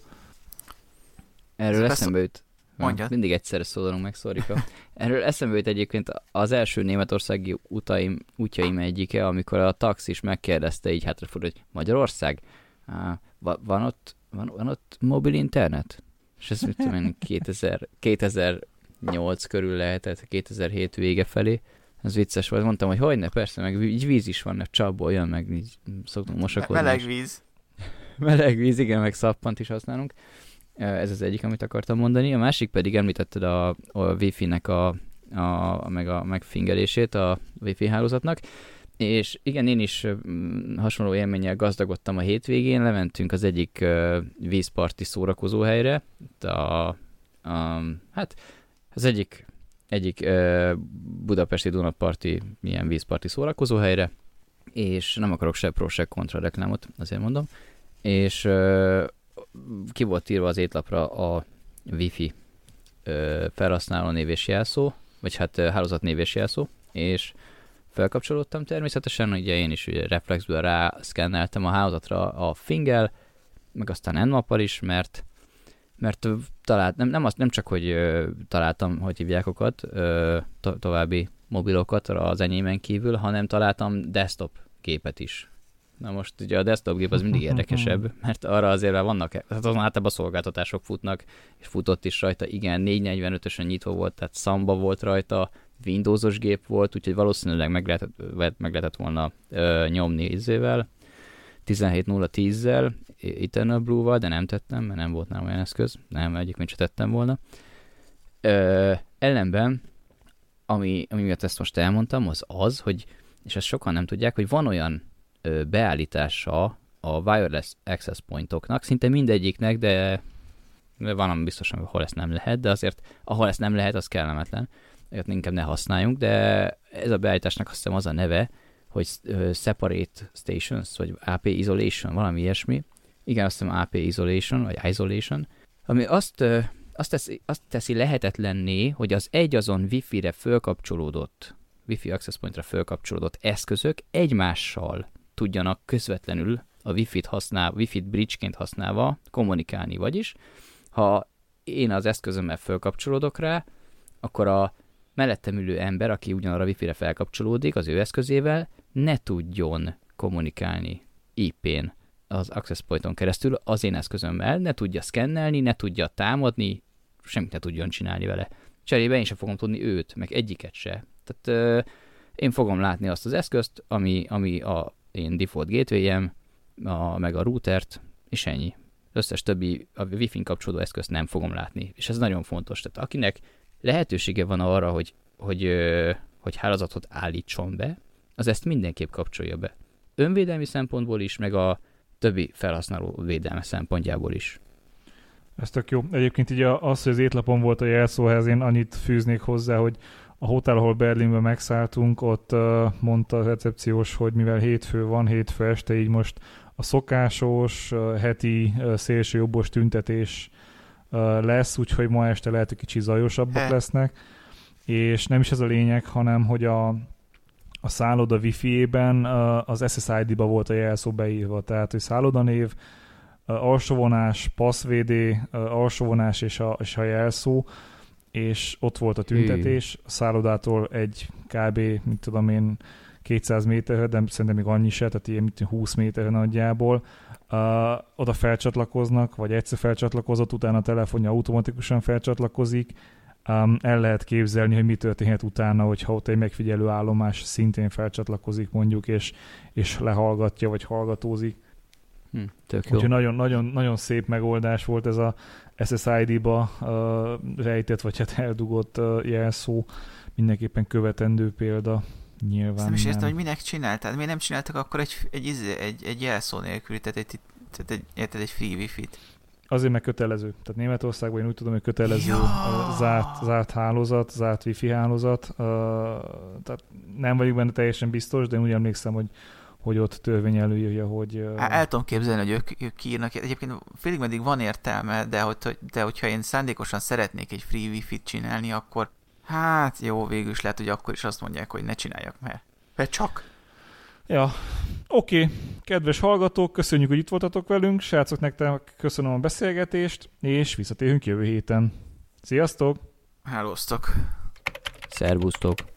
[SPEAKER 2] Erről ez eszembe jut.
[SPEAKER 3] Mondjad.
[SPEAKER 2] Mindig egyszerre szólalunk meg, szorika. Erről eszembe jut egyébként az első németországi utaim, útjaim egyike, amikor a taxis megkérdezte így hátrafordul, hogy Magyarország? Uh, van, ott, van, van ott mobil internet? És ez mit tudom én, kétezer, kétezer-nyolc körül lehetett, kétezer-hét vége felé. Ez vicces volt. Mondtam, hogy hogyne, persze, meg így víz is van, a csapból jön, meg így szoktunk mosakodni.
[SPEAKER 3] Meleg víz.
[SPEAKER 2] Meleg víz, igen, meg szappant is használunk. Ez az egyik, amit akartam mondani. A másik pedig említetted a, a Wi-Fi-nek a, a, meg a megfingelését a Wi-Fi hálózatnak. És igen, én is hasonló élménnyel gazdagodtam a hétvégén. Lementünk az egyik uh, vízparti szórakozóhelyre. A, a, hát az egyik egyik uh, budapesti Dunaparti milyen vízparti szórakozóhelyre, és nem akarok se pro, se kontra reklámot, azért mondom, és uh, ki volt írva az étlapra a Wi-Fi uh, felhasználó név és jelszó, vagy hát uh, hálózat név és jelszó, és felkapcsolódtam természetesen, ugye én is ugye reflexből rá szkenneltem a hálózatra a Finggel, meg aztán Nmappal is, mert mert talált, nem, nem, azt, nem csak, hogy ö, találtam, hogy hívják okat, ö, to- további mobilokat az enyémen kívül, hanem találtam desktop gépet is. Na most ugye a desktop gép az mindig érdekesebb, mert arra azért vannak, hát azon általában szolgáltatások futnak, és futott is rajta, igen, négyszáznegyvenötösen nyitva volt, tehát Samba volt rajta, Windowsos gép volt, úgyhogy valószínűleg meg lehetett, meg lehetett volna ö, nyomni izével, tizenhét nulla tízzel, Eternal Blue-val, de nem tettem, mert nem volt nálam olyan eszköz. Nem, egyébként sem tettem volna. Ö, ellenben, ami, ami miatt ezt most elmondtam, az az, hogy, és ezt sokan nem tudják, hogy van olyan ö, beállítása a wireless access pointoknak, szinte mindegyiknek, de van, ami biztosan, ahol ezt nem lehet, de azért, ahol ezt nem lehet, az kellemetlen. Ezért inkább ne használjunk, de ez a beállításnak azt hiszem az a neve, hogy uh, Separate Stations, vagy á pé Isolation, valami ilyesmi. Igen, azt hiszem á pé Isolation, vagy Isolation, ami azt, uh, azt, teszi, azt teszi lehetetlenné, hogy az egyazon Wi-Fi-re fölkapcsolódott, Wi-Fi access pointra fölkapcsolódott eszközök egymással tudjanak közvetlenül a Wi-Fi-t használva, Wi-Fi-t bridge-ként használva kommunikálni. Vagyis, ha én az eszközömmel fölkapcsolódok rá, akkor a mellettem ülő ember, aki ugyanarra Wi-Fi-re felkapcsolódik az ő eszközével, ne tudjon kommunikálni í pén az access pointon keresztül az én eszközömmel, ne tudja szkennelni, ne tudja támadni, semmit ne tudjon csinálni vele. Cserébe én sem fogom tudni őt, meg egyiket se. Tehát euh, én fogom látni azt az eszközt, ami, ami a én default gateway-em, a, meg a routert, és ennyi. Az összes többi a Wi-Fi-n kapcsolódó eszközt nem fogom látni. És ez nagyon fontos. Tehát akinek lehetősége van arra, hogy, hogy, hogy hálózatot állítson be, az ezt mindenképp kapcsolja be. Önvédelmi szempontból is, meg a többi felhasználó védelme szempontjából is.
[SPEAKER 1] Ez tök jó. Egyébként így az, hogy az étlapon volt a jelszóhez, én annyit fűznék hozzá, hogy a hotel, ahol Berlinben megszálltunk, ott mondta a recepciós, hogy mivel hétfő van, hétfő este, így most a szokásos heti szélsőjobbos tüntetés lesz, úgyhogy ma este lehet, hogy kicsit zajosabbak lesznek, és nem is ez a lényeg, hanem hogy a, a szálloda Wi-Fi-ében az es es i dé-ba volt a jelszó beírva, tehát hogy szállodanév, alsóvonás, passzvédé, alsóvonás és a, és a jelszó, és ott volt a tüntetés, a szállodától egy kb. Mit tudom én, kétszáz méterre, de szerintem még annyi se, tehát ilyen húsz méterre nagyjából. Uh, oda felcsatlakoznak, vagy egyszer felcsatlakozott, utána a telefonja automatikusan felcsatlakozik. Um, el lehet képzelni, hogy mi történhet utána, hogyha ott egy megfigyelő állomás szintén felcsatlakozik mondjuk, és, és lehallgatja, vagy hallgatózik.
[SPEAKER 2] Hm, tök jó.
[SPEAKER 1] Úgyhogy nagyon, nagyon, nagyon szép megoldás volt ez a es es i dé-ba uh, rejtett, vagy hát eldugott uh, jelszó. Mindenképpen követendő példa. Nyilván
[SPEAKER 3] Ezt nem is értem,
[SPEAKER 1] nem.
[SPEAKER 3] hogy minek csináltad. Miért nem csináltak akkor egy, egy, egy, egy jelszó nélkül, tehát egy, tehát egy, érted, egy free wifi-t?
[SPEAKER 1] Azért meg kötelező. Tehát Németországban én úgy tudom, hogy kötelező
[SPEAKER 3] Ja.
[SPEAKER 1] uh, zárt, zárt hálózat, zárt wifi hálózat. Uh, tehát nem vagyok benne teljesen biztos, de én úgy emlékszem, hogy, hogy ott törvény előírja, hogy... Uh...
[SPEAKER 3] El, el tudom képzelni, hogy ők, ők kiírnak. Egyébként félig meddig van értelme, de, hogy, de hogyha én szándékosan szeretnék egy free wifi-t csinálni, akkor hát jó, végül is lehet, hogy akkor is azt mondják, hogy ne csináljak, mert, mert csak.
[SPEAKER 1] Ja, oké. Okay. Kedves hallgatók, köszönjük, hogy itt voltatok velünk. Srácok, nektek köszönöm a beszélgetést, és visszatérünk jövő héten. Sziasztok!
[SPEAKER 3] Hálóztok!
[SPEAKER 2] Szervusztok!